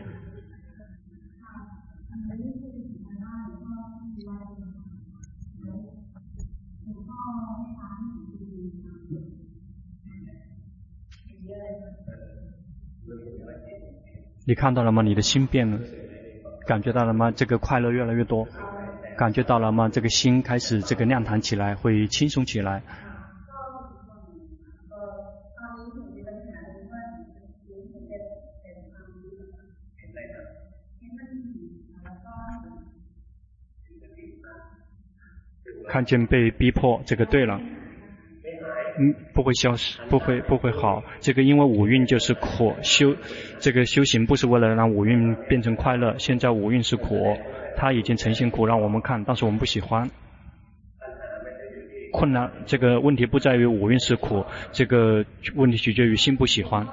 你看到了吗？你的心变了，感觉到了吗？这个快乐越来越多，感觉到了吗？这个心开始这个亮堂起来，会轻松起来。 看见被逼迫，这个对了。嗯，不会消失，不会不会好。这个因为五蕴就是苦，修这个修行不是为了让五蕴变成快乐。现在五蕴是苦，它已经呈现苦让我们看，但是我们不喜欢。困难这个问题不在于五蕴是苦，这个问题取决于心不喜欢。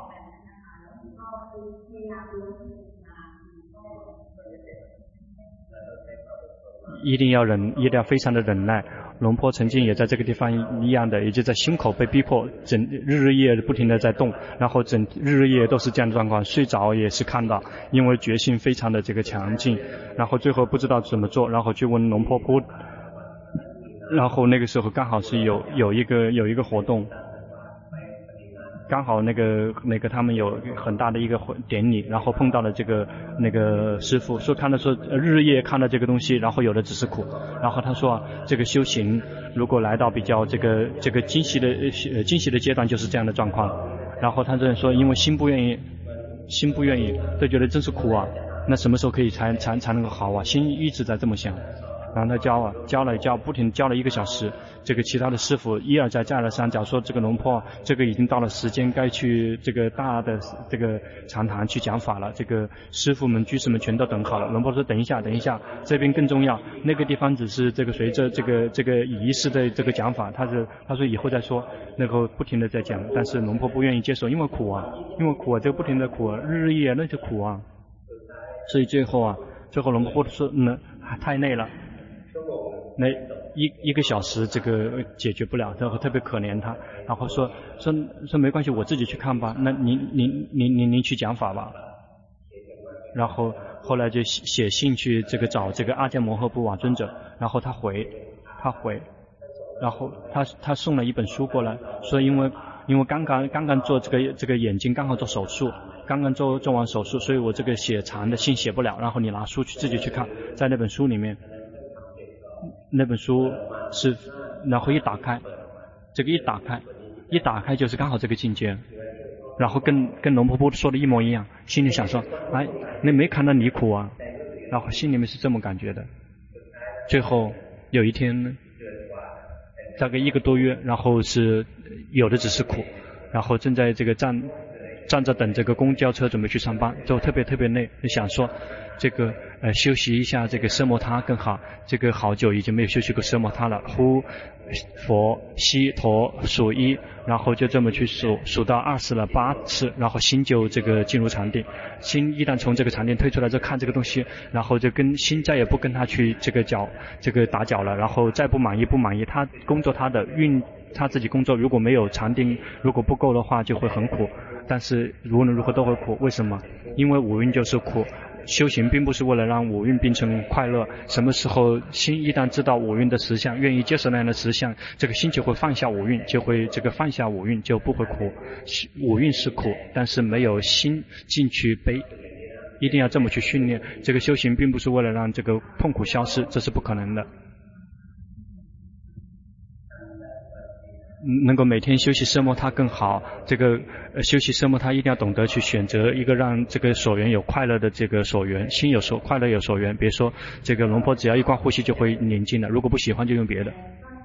一定要忍，一定要非常的忍耐。龙坡曾经也在这个地方一样的，也就在心口被逼迫，整日日夜不停的在动，然后整日日夜都是这样的状况，睡着也是看到，因为决心非常的这个强劲，然后最后不知道怎么做，然后去问龙坡坡，然后那个时候刚好是有有一个有一个活动。刚好那个那个他们有很大的一个典礼，然后碰到了这个那个师傅，说看的说日夜看到这个东西，然后有的只是苦，然后他说、啊、这个修行如果来到比较这个这个精细的呃精细的阶段就是这样的状况，然后他这样说，因为心不愿意，心不愿意，都觉得真是苦啊，那什么时候可以才才才能够好啊？心一直在这么想。然后他教啊，教了教，不停教了一个小时。这个其他的师傅一而再再而三讲说，这个龙坡这个已经到了时间该去这个大的这个禅堂去讲法了。这个师傅们居士们全都等好了。龙坡说等一下等一下，这边更重要，那个地方只是这个随着这个这个仪式的这个讲法，他是他说以后再说，那个不停的在讲，但是龙坡不愿意接受，因为苦啊，因为苦啊，这个不停的苦啊，日日夜夜那就苦啊。所以最后啊，最后龙坡说呢太累了。那一一个小时这个解决不了，然后特别可怜他，然后说说说没关系，我自己去看吧。那您您您您您去讲法吧。然后后来就写信去这个找这个阿姜摩诃布瓦尊者，然后他回他回，然后他他送了一本书过来，说因为因为刚刚刚刚做这个这个眼睛刚好做手术，刚刚做做完手术，所以我这个写长的信写不了，然后你拿书去自己去看，在那本书里面。那本书是，然后一打开，这个一打开，一打开就是刚好这个境界，然后跟跟龙婆婆说的一模一样，心里想说，哎，你没看到你苦啊，然后心里面是这么感觉的。最后有一天，大概一个多月，然后是有的只是苦，然后正在这个站站着等这个公交车准备去上班，就特别特别累，就想说这个呃休息一下这个奢摩他更好，这个好久已经没有休息过奢摩他了。呼佛西陀数一，然后就这么去数，数到二十了八次，然后心就这个进入禅定。心一旦从这个禅定退出来，就看这个东西，然后就跟心再也不跟他去这个脚这个打搅了，然后再不满意不满意，他工作他的运。他自己工作如果没有禅定，如果不够的话就会很苦，但是无论如何都会苦。为什么？因为五蕴就是苦，修行并不是为了让五蕴变成快乐。什么时候心一旦知道五蕴的实相，愿意接受那样的实相，这个心就会放下五蕴，就会这个放下五蕴，就不会苦。五蕴是苦，但是没有心进去悲，一定要这么去训练。这个修行并不是为了让这个痛苦消失，这是不可能的。能够每天休息奢摩他更好，这个、呃、休息奢摩他一定要懂得去选择一个让这个所缘有快乐的这个所缘，心有所快乐有所缘。别说这个龙婆只要一观呼吸就会宁静了，如果不喜欢就用别的。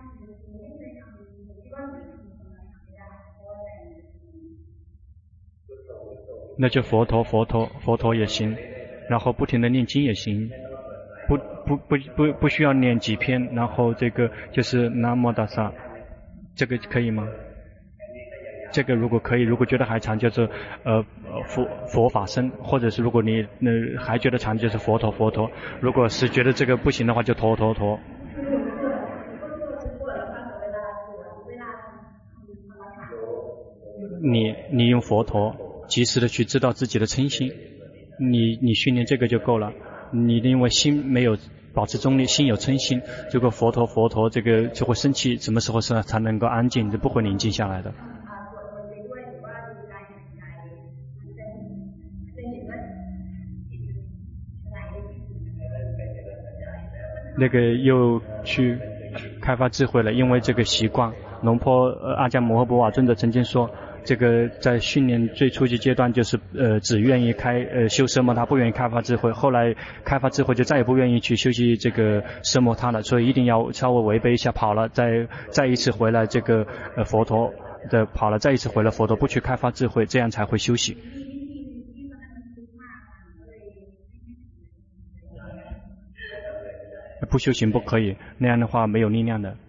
那就佛陀佛陀佛陀也行，然后不停的念经也行，不不不不不需要念几篇，然后这个就是南无大萨。这个可以吗？这个如果可以，如果觉得还长，就是呃佛佛法僧，或者是如果你呃还觉得长，就是佛陀佛陀。如果是觉得这个不行的话，就陀陀陀。你你用佛陀及时的去知道自己的嗔心，你你训练这个就够了。你因为心没有保持中立，心有嗔心，这个佛陀佛陀这个就会生气，什么时候是才能够安静，就不会宁静下来的。那个又去开发智慧了，因为这个习惯。龙坡呃阿姜摩诃波瓦尊者曾经说， 这个在训练最初级阶段就是呃只愿意开呃修奢摩他，不愿意开发智慧，后来开发智慧就再也不愿意去修习这个奢摩他了，所以一定要稍微违背一下，跑了再再一次回来这个呃佛陀的跑了再一次回来佛陀，不去开发智慧，这样才会修行。不修行不可以，那样的话没有力量的。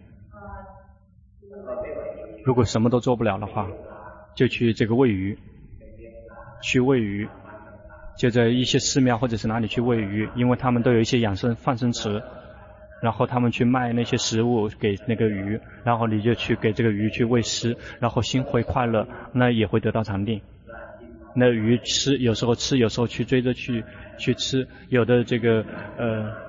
如果什么都做不了的话，就去这个喂鱼，去喂鱼，就在一些寺庙或者是哪里去喂鱼，因为他们都有一些养生放生池，然后他们去卖那些食物给那个鱼，然后你就去给这个鱼去喂食，然后心会快乐，那也会得到禅定。那鱼吃，有时候吃，有时候去追着去去吃，有的这个呃。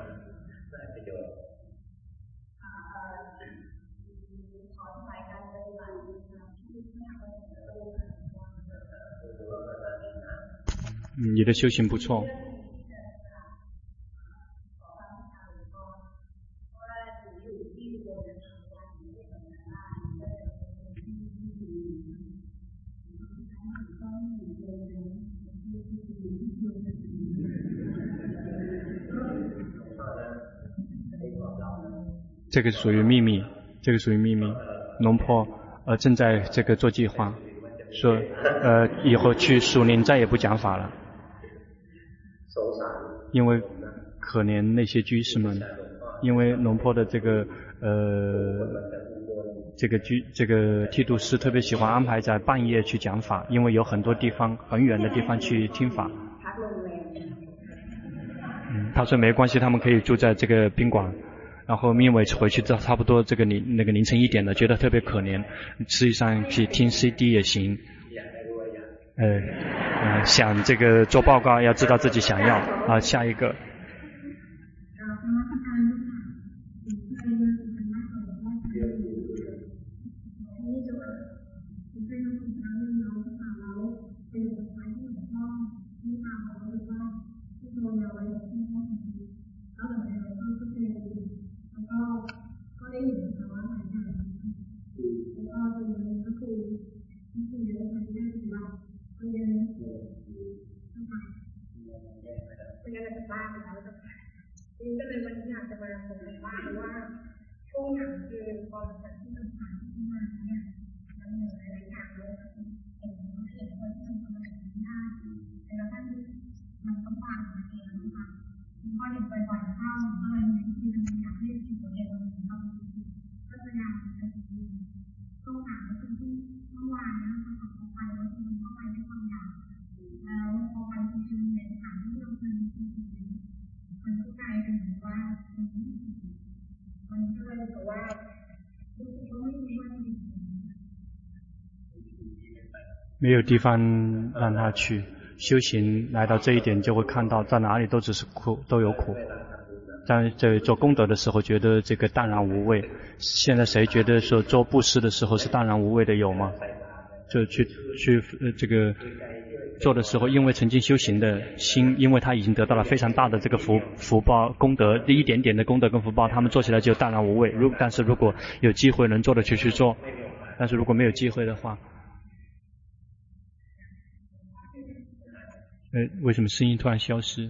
你的修行不错。这个属于秘密，这个属于秘密。龙婆呃正在这个做计划，说呃以后去苏宁再也不讲法了。因为可怜那些居士们，因为龙坡的这个呃这个居这个剃度师特别喜欢安排在半夜去讲法，因为有很多地方很远的地方去听法。嗯，他说没关系，他们可以住在这个宾馆。然后因为回去到差不多这个凌那个凌晨一点了，觉得特别可怜，实际上去听 C D 也行。呃，呃，想这个做报告，要知道自己想要啊。下一个，没有地方让他去修行，来到这一点就会看到在哪里都只是苦，都有苦。在在做功德的时候觉得这个淡然无味，现在谁觉得说做布施的时候是淡然无味的有吗？就去去呃这个做的时候，因为曾经修行的心，因为他已经得到了非常大的这个福福报功德，一点点的功德跟福报，他们做起来就淡然无味。如但是如果有机会能做的就去做，但是如果没有机会的话，呃，为什么声音突然消失？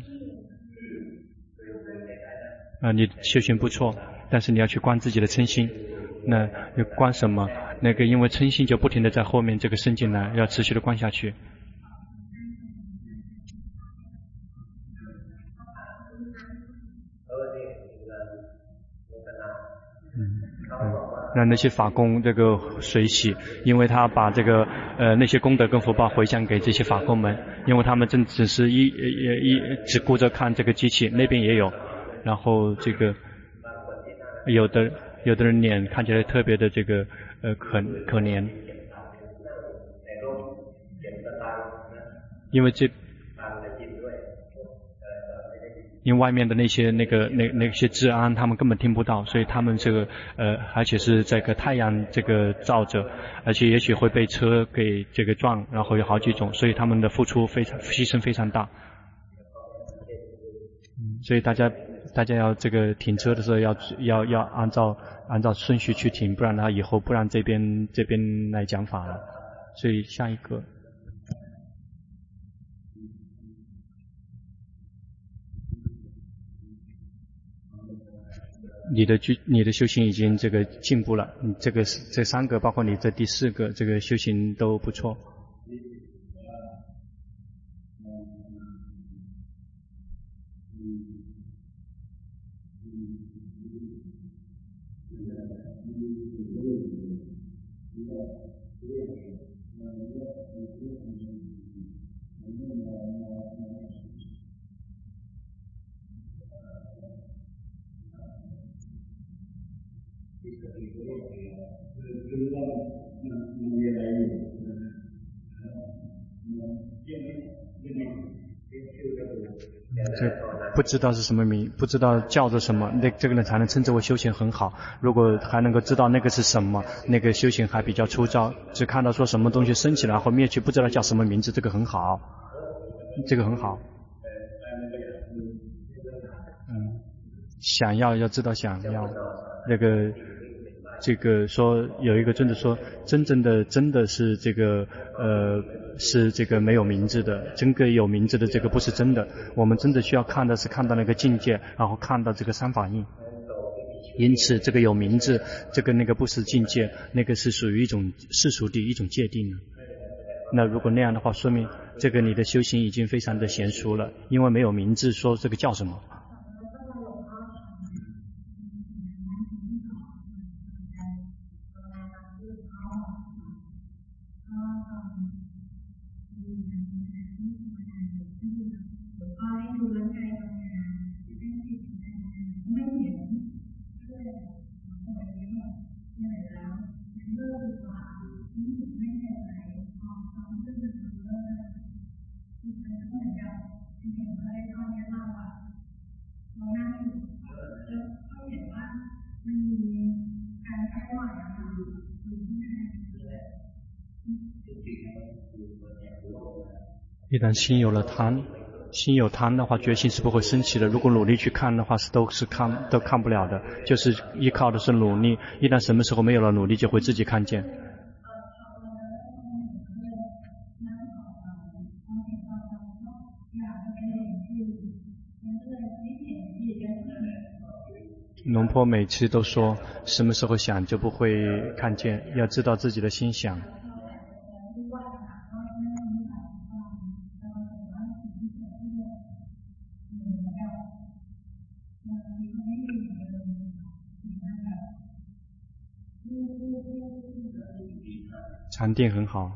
啊，你修行不错，但是你要去观自己的嗔心。那要观什么？那个因为嗔心就不停的在后面这个升进来，要持续的观下去。嗯，让那些法工这个随喜，因为他把这个呃那些功德跟福报回向给这些法工们，因为他们正只是一一一只顾着看这个机器，那边也有，然后这个有的有的人脸看起来特别的这个呃可可怜，因为这。因为外面的那些那个那那些治安他们根本听不到，所以他们这个呃而且是这个太阳这个照着，而且也许会被车给这个撞，然后有好几种，所以他们的付出非常牺牲非常大。所以大家大家要这个停车的时候要要要按照按照顺序去停，不然他以后不让这边这边来讲法了。 所以下一个，你的居你的修行已经这个进步了，你这个这三个包括你这第四个这个修行都不错。这不知道是什么名，不知道叫做什么，那这个人才能称之为修行很好。如果还能够知道那个是什么，那个修行还比较粗糙。只看到说什么东西升起来或灭去，不知道叫什么名字，这个很好，这个很好。嗯，想要要知道想要那个。这个说有一个尊者说，真正的真的是这个呃是这个没有名字的，真个有名字的这个不是真的。我们真的需要看的是看到那个境界，然后看到这个三法印。因此这个有名字，这个那个不是境界，那个是属于一种世俗的一种界定。那如果那样的话，说明这个你的修行已经非常的娴熟了，因为没有名字说这个叫什么。一旦心有了贪，心有贪的话，决心是不会升起的。如果努力去看的话，是都是看都看不了的，就是依靠的是努力。一旦什么时候没有了努力，就会自己看见。龙婆每次都说，什么时候想就不会看见，要知道自己的心想。禅定很好，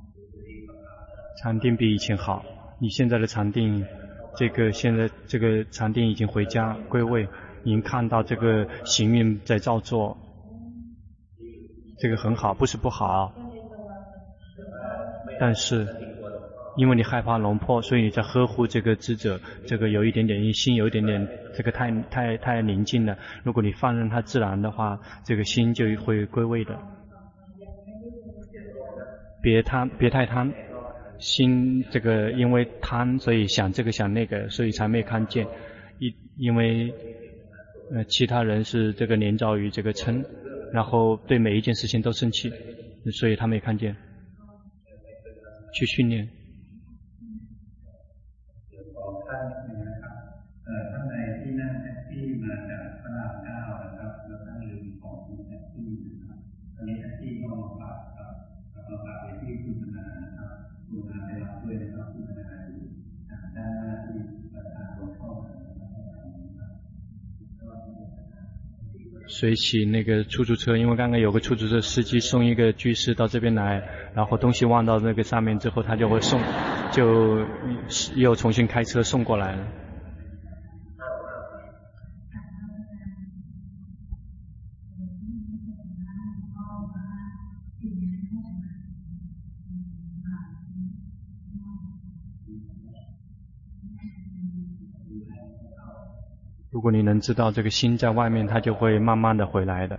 禅定比以前好。你现在的禅定，这个现在这个禅定已经回家归位，已经看到这个行运在照做，这个很好，不是不好。但是因为你害怕龙婆，所以你在呵护这个智者，这个有一点点心有一点点这个太太太宁静了。如果你放任它自然的话，这个心就会归位的。别贪，别太贪，心这个因为贪，所以想这个想那个，所以才没看见。因因为呃其他人是这个连着于这个嗔，然后对每一件事情都生气，所以他没看见。去训练。随起那个出租车，因为刚刚有个出租车司机送一个居士到这边来，然后东西忘到那个上面之后，他就会送，就又重新开车送过来了。如果你能知道这个心在外面，它就会慢慢的回来的。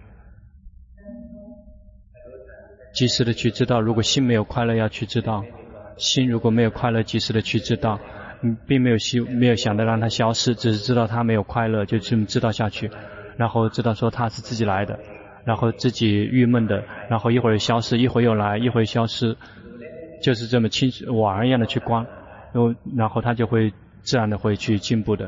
及时的去知道，如果心没有快乐要去知道，心如果没有快乐及时的去知道，嗯，并没有希没有想着让它消失，只是知道它没有快乐，就这么知道下去，然后知道说它是自己来的，然后自己郁闷的，然后一会儿消失，一会儿又来，一会儿消失， 就是这么清碗一样的去观，然后他就会自然的会去进步的。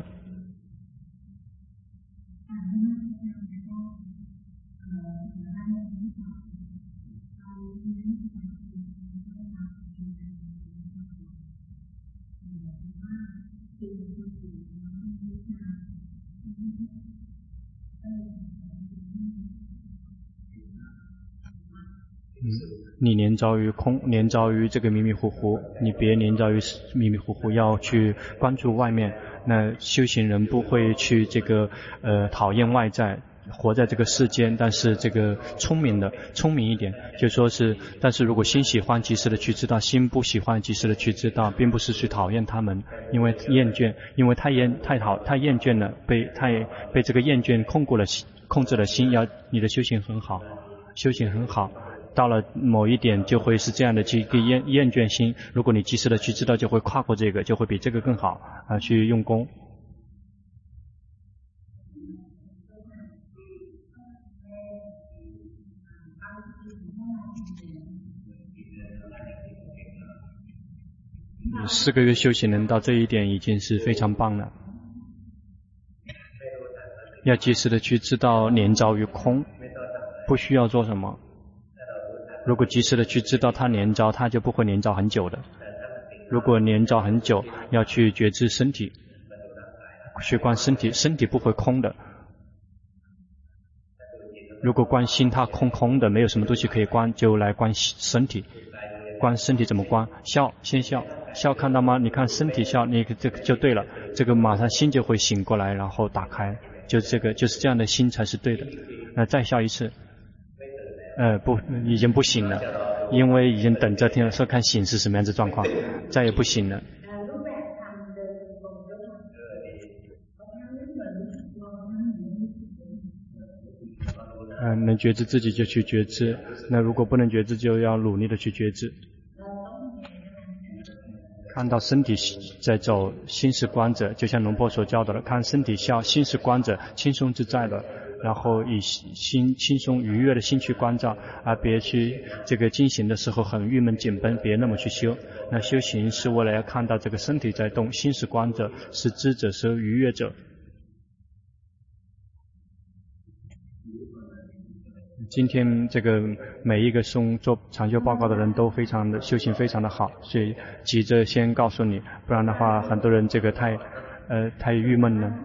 嗯，你连着于空，连着于这个迷迷糊糊，你别连着于迷迷糊糊，要去关注外面。那修行人不会去这个呃讨厌外在，活在这个世间，但是这个聪明的聪明一点，就说是，但是如果心喜欢，及时的去知道；心不喜欢，及时的去知道，并不是去讨厌他们，因为厌倦，因为太厌太讨太厌倦了，被太被这个厌倦控过了控制了心，要你的修行很好，修行很好。到了某一点就会是这样的去厌厌倦心，如果你及时的去知道，就会跨过这个，就会比这个更好啊，去用功。四个月修行能到这一点已经是非常棒了。要及时的去知道连着于空，不需要做什么。如果及时的去知道它连着，它就不会连着很久的。如果连着很久，要去觉知身体，去观身体，身体不会空的。如果观心它空空的，没有什么东西可以观，就来观身体。观身体怎么观？笑，先笑，笑看到吗？你看身体笑，你这个就对了，这个马上心就会醒过来，然后打开，就这个就是这样的心才是对的。那再笑一次。呃，不，已经不行了，因为已经等着听说看醒是什么样子状况，再也不行了。嗯、呃，能觉知自己就去觉知，那如果不能觉知，就要努力的去觉知。看到身体在走，心是观者，就像龙婆所教导的，看身体笑，心是观者，轻松自在的。然后以心轻松愉悦的心去关照，而别去这个进行的时候很郁闷紧绷，别那么去修。那修行是为了要看到这个身体在动，心是观者，是知者，是愉悦者。今天这个每一个送做长修报告的人都非常的修行非常的好，所以急着先告诉你，不然的话很多人这个太呃太郁闷了。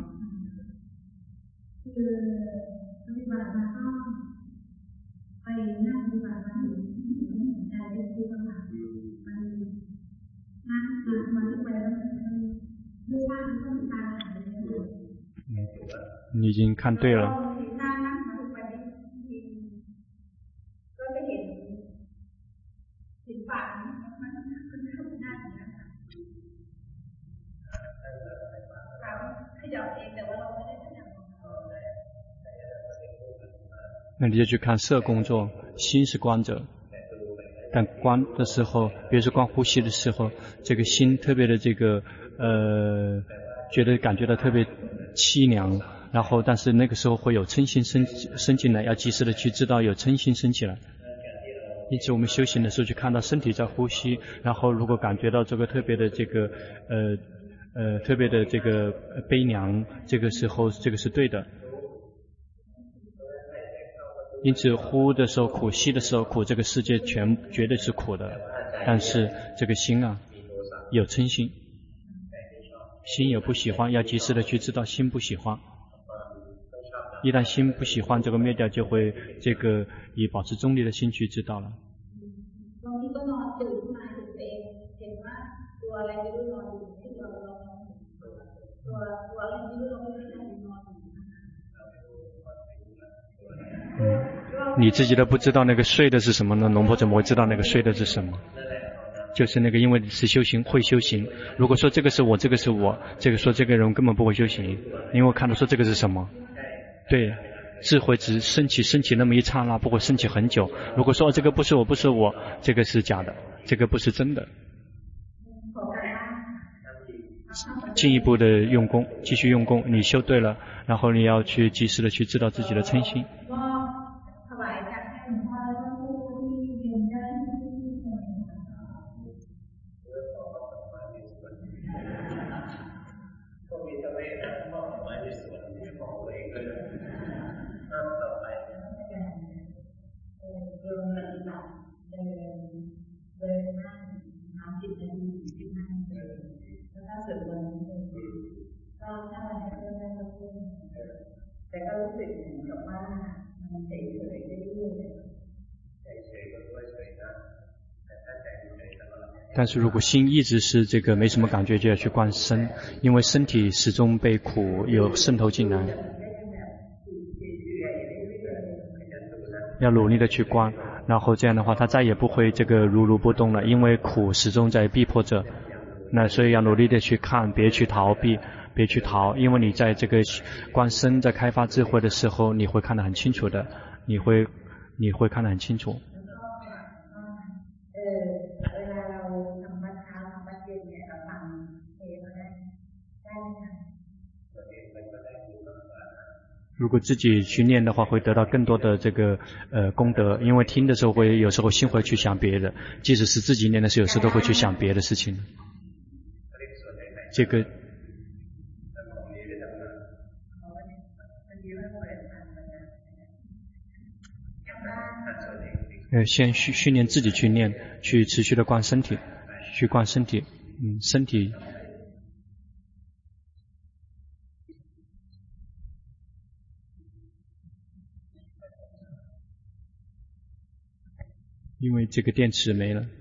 你已经看对了。那你就去看色工作，心是观者，但观的时候，比如说观呼吸的时候，这个心特别的这个呃，觉得感觉到特别凄凉，然后但是那个时候会有嗔心生生进来，要及时的去知道有嗔心生起来。因此我们修行的时候去看到身体在呼吸，然后如果感觉到这个特别的这个呃呃特别的这个悲凉，这个时候这个是对的。因此呼的时候苦，吸的时候苦，这个世界全绝对是苦的，但是这个心啊有嗔心，心有不喜欢，要及时的去知道心不喜欢。一旦心不喜欢，这个灭掉，就会这个以保持中立的心去知道了。嗯，你自己都不知道那个睡的是什么呢？龙婆怎么会知道那个睡的是什么？就是那个，因为是修行会修行。如果说这个是我，这个是我，这个说这个人根本不会修行，因为我看到说这个是什么。对，智慧只升起升起那么一刹那，不会升起很久。如果说这个不是我，不是我，这个是假的，这个不是真的。进一步的用功，继续用功，你修对了，然后你要去及时的去知道自己的嗔心。 但是如果心一直是这个没什么感觉，就要去观身，因为身体始终被苦有渗透进来，要努力的去观，然后这样的话，他再也不会这个如如不动了，因为苦始终在逼迫着。那所以要努力的去看，别去逃避，别去逃，因为你在这个观身，在开发智慧的时候，你会看得很清楚的，你会你会看得很清楚。如果自己去念的话，会得到更多的这个呃功德，因为听的时候会有时候心会去想别的，即使是自己念的时候，有时都会去想别的事情。这个呃，先训训练自己去念，去持续的观身体，去观身体，嗯，身体。因为这个电池没了。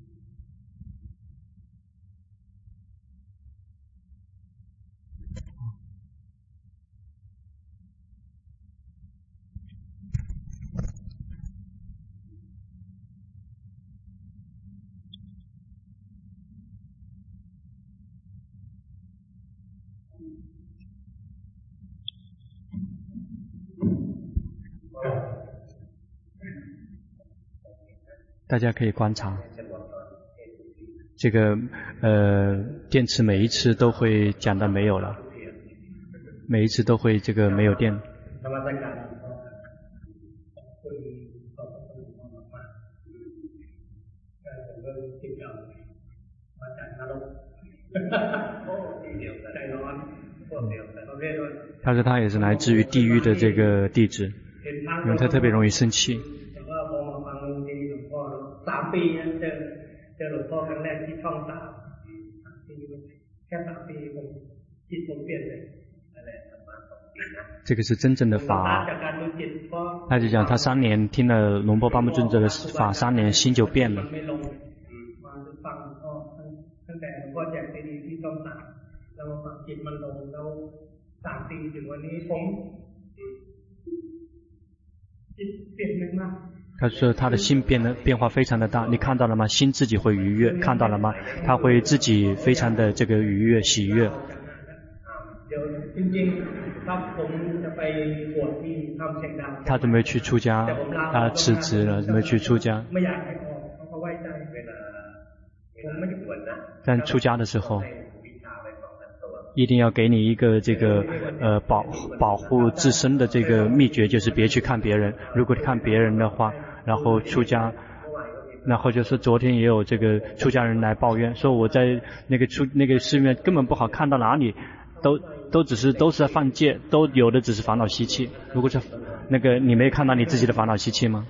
大家可以观察，这个呃电池每一次都会讲的没有了，每一次都会这个没有电。他说他也是来自于地狱的这个弟子，因为他特别容易生气。这个是真正的法。他就讲他三年听了龙波巴木尊者的法，三年心就变了。他说他的心变得变化非常的大，你看到了吗？心自己会愉悦，看到了吗？他会自己非常的这个愉悦喜悦。他准备去出家，他辞职了，准备去出家。但出家的时候，一定要给你一个这个呃保保护自身的这个秘诀，就是别去看别人。如果看别人的话，然后出家，然后就是昨天也有这个出家人来抱怨，说我在那个出那个寺院根本不好，看到哪里都都只是都是在犯戒，都有的只是烦恼习气。如果是那个你没看到你自己的烦恼习气吗？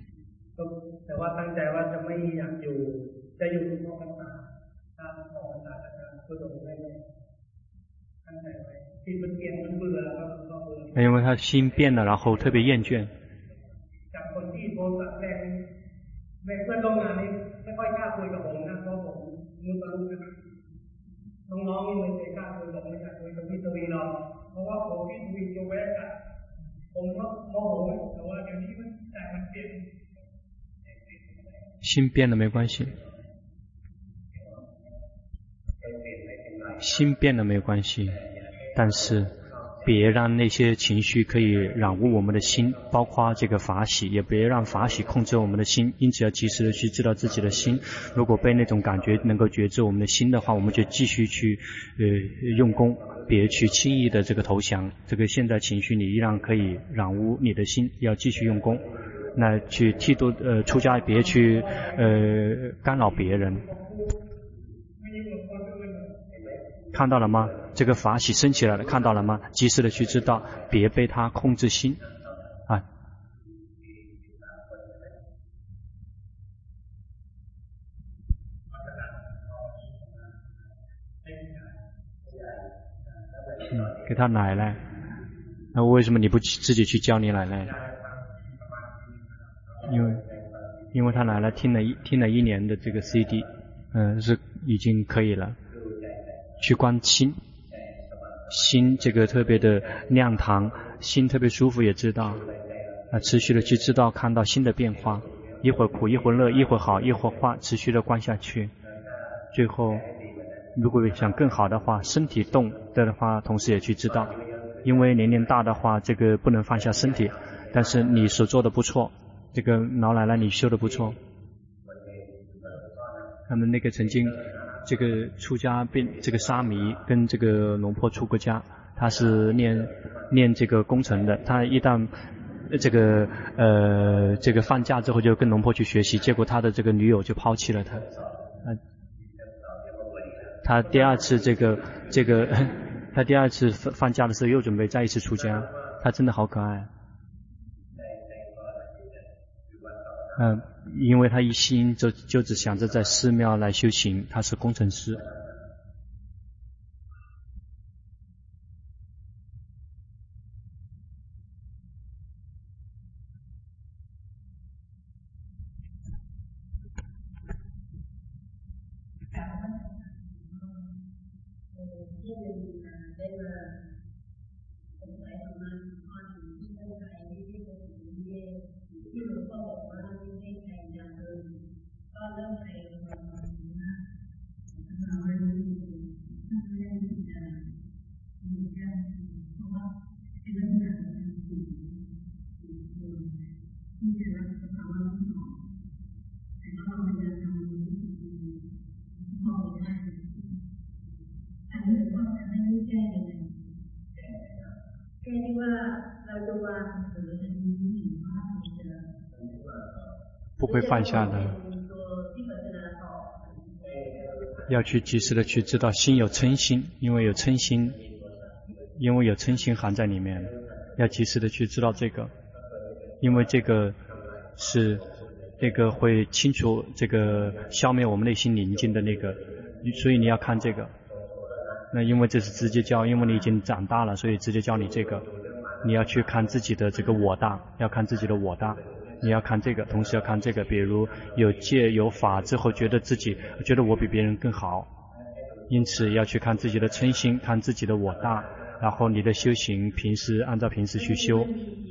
因为他心变了，然后特别厌倦。心变了没关系，心变了没有关系，但是别让那些情绪可以染污我们的心，包括这个法喜，也别让法喜控制我们的心。因此要及时的去知道自己的心，如果被那种感觉能够觉知我们的心的话，我们就继续去呃用功，别去轻易的这个投降。这个现在情绪你依然可以染污你的心，要继续用功。那去剃度呃出家，别去呃干扰别人。看到了吗？这个法喜升起来了，看到了吗？及时的去知道，别被它控制心啊。嗯，给他奶奶。 那为什么你不自己去教你奶奶？因为因为他奶奶听了一听了一年的这个 C D， 嗯、呃，是已经可以了。去观心，心这个特别的亮堂，心特别舒服，也知道啊，持续的去知道，看到心的变化，一会儿苦，一会儿乐，一会儿好，一会儿坏，持续的观下去。最后，如果想更好的话，身体动的话，同时也去知道，因为年龄大的话，这个不能放下身体，但是你所做的不错，这个老奶奶你修的不错。他们那个曾经这个出家变这个沙弥跟这个龙婆出过家，他是念念这个工程的，他一旦这个呃这个放假之后就跟龙婆去学习，结果他的这个女友就抛弃了他。啊，他第二次这个这个他第二次放假的时候又准备再一次出家，他真的好可爱。嗯、呃，因为他一心就就只想着在寺庙来修行，他是工程师。不会放下的，要去及时的去知道心有嗔心，因为有嗔心，因为有嗔心含在里面，要及时的去知道这个，因为这个是这个会清除这个消灭我们内心宁静的那个，所以你要看这个。那因为这是直接教，因为你已经长大了，所以直接教你这个。你要去看自己的这个我大，要看自己的我大，你要看这个，同时要看这个。比如有戒有法之后，觉得自己觉得我比别人更好，因此要去看自己的嗔心，看自己的我大，然后你的修行平时按照平时去修。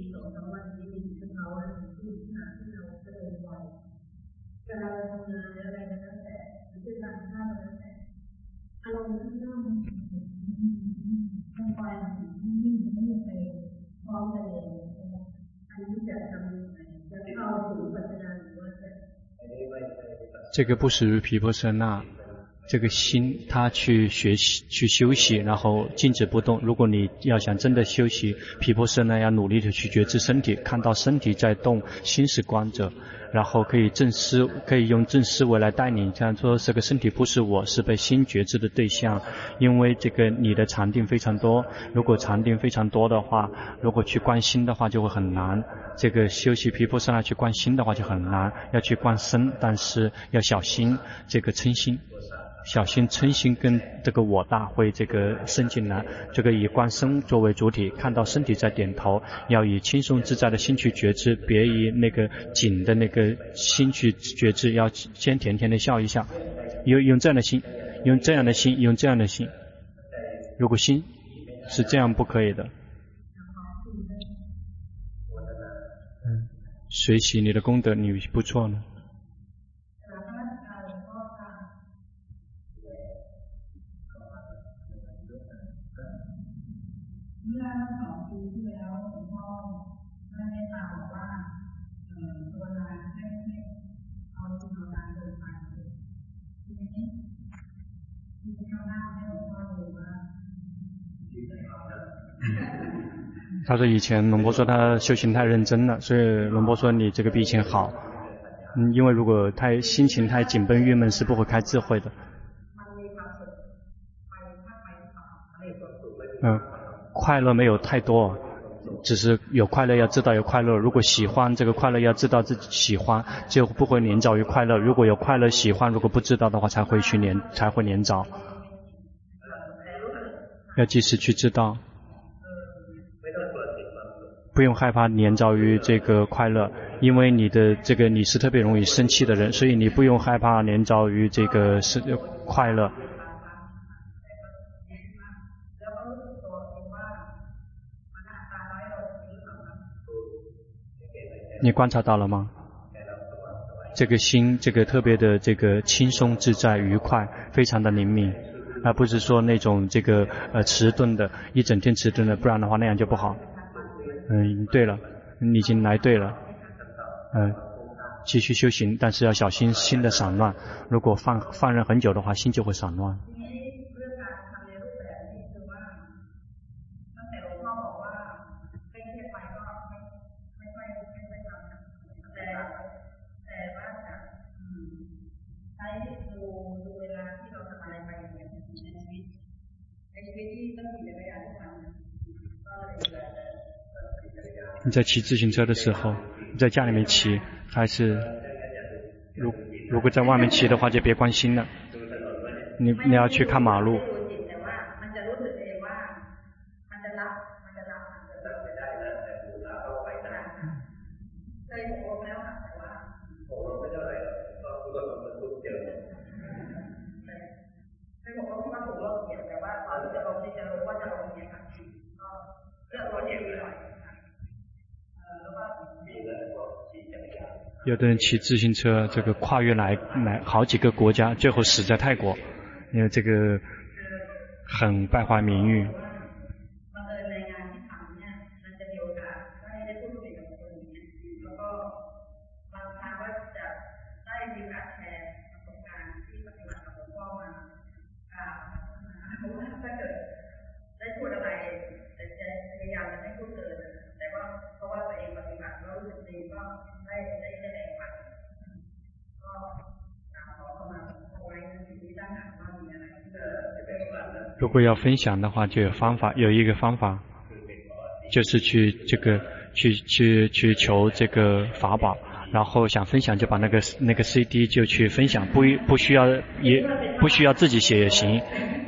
这个不属于毗婆舍那，这个心他去学习去休息，然后静止不动。如果你要想真的休息毗婆舍那，要努力的去觉知身体，看到身体在动，心是观者，然后可以正思可以用正思维来带领，这样说这个身体不是我，是被心觉知的对象。因为这个你的禅定非常多，如果禅定非常多的话，如果去观心的话就会很难，这个休息毗婆舍那去观心的话就很难，要去观身，但是要小心这个嗔心，小心嗔心跟这个我大会这个生进来。这个以观身作为主体，看到身体在点头，要以轻松自在的心去觉知，别以那个紧的那个心去觉知，要先甜甜的笑一笑，用用这样的心，用这样的心，用这样的心。如果心是这样不可以的。嗯，学习你的功德你不错呢。他说以前龙波说他修行太认真了，所以龙波说你这个比以前好。嗯，因为如果太心情太紧绷郁闷是不会开智慧的。嗯，快乐没有太多，只是有快乐要知道有快乐，如果喜欢这个快乐要知道自己喜欢，就不会黏着于快乐。如果有快乐喜欢，如果不知道的话才会去黏才会黏着。要及时去知道。 不用害怕黏着于这个快乐，因为你的这个你是特别容易生气的人，所以你不用害怕黏着于这个是快乐。你观察到了吗？这个心，这个特别的这个轻松自在愉快，非常的灵敏，而不是说那种这个呃迟钝的，一整天迟钝的，不然的话那样就不好。嗯，对了，你已经来对了。嗯，继续修行，但是要小心心的散乱。如果放放任很久的话，心就会散乱。你在骑自行车的时候，你在家里面骑，还是如如果在外面骑的话，就别关心了。你你要去看马路。有的人骑自行车，这个跨越来来好几个国家，最后死在泰国，因为这个很败坏名誉。如果要分享的话，就有方法，有一个方法，就是去这个去去去求这个法宝，然后想分享就把那个那个 C D 就去分享，不不需要也不需要自己写也行。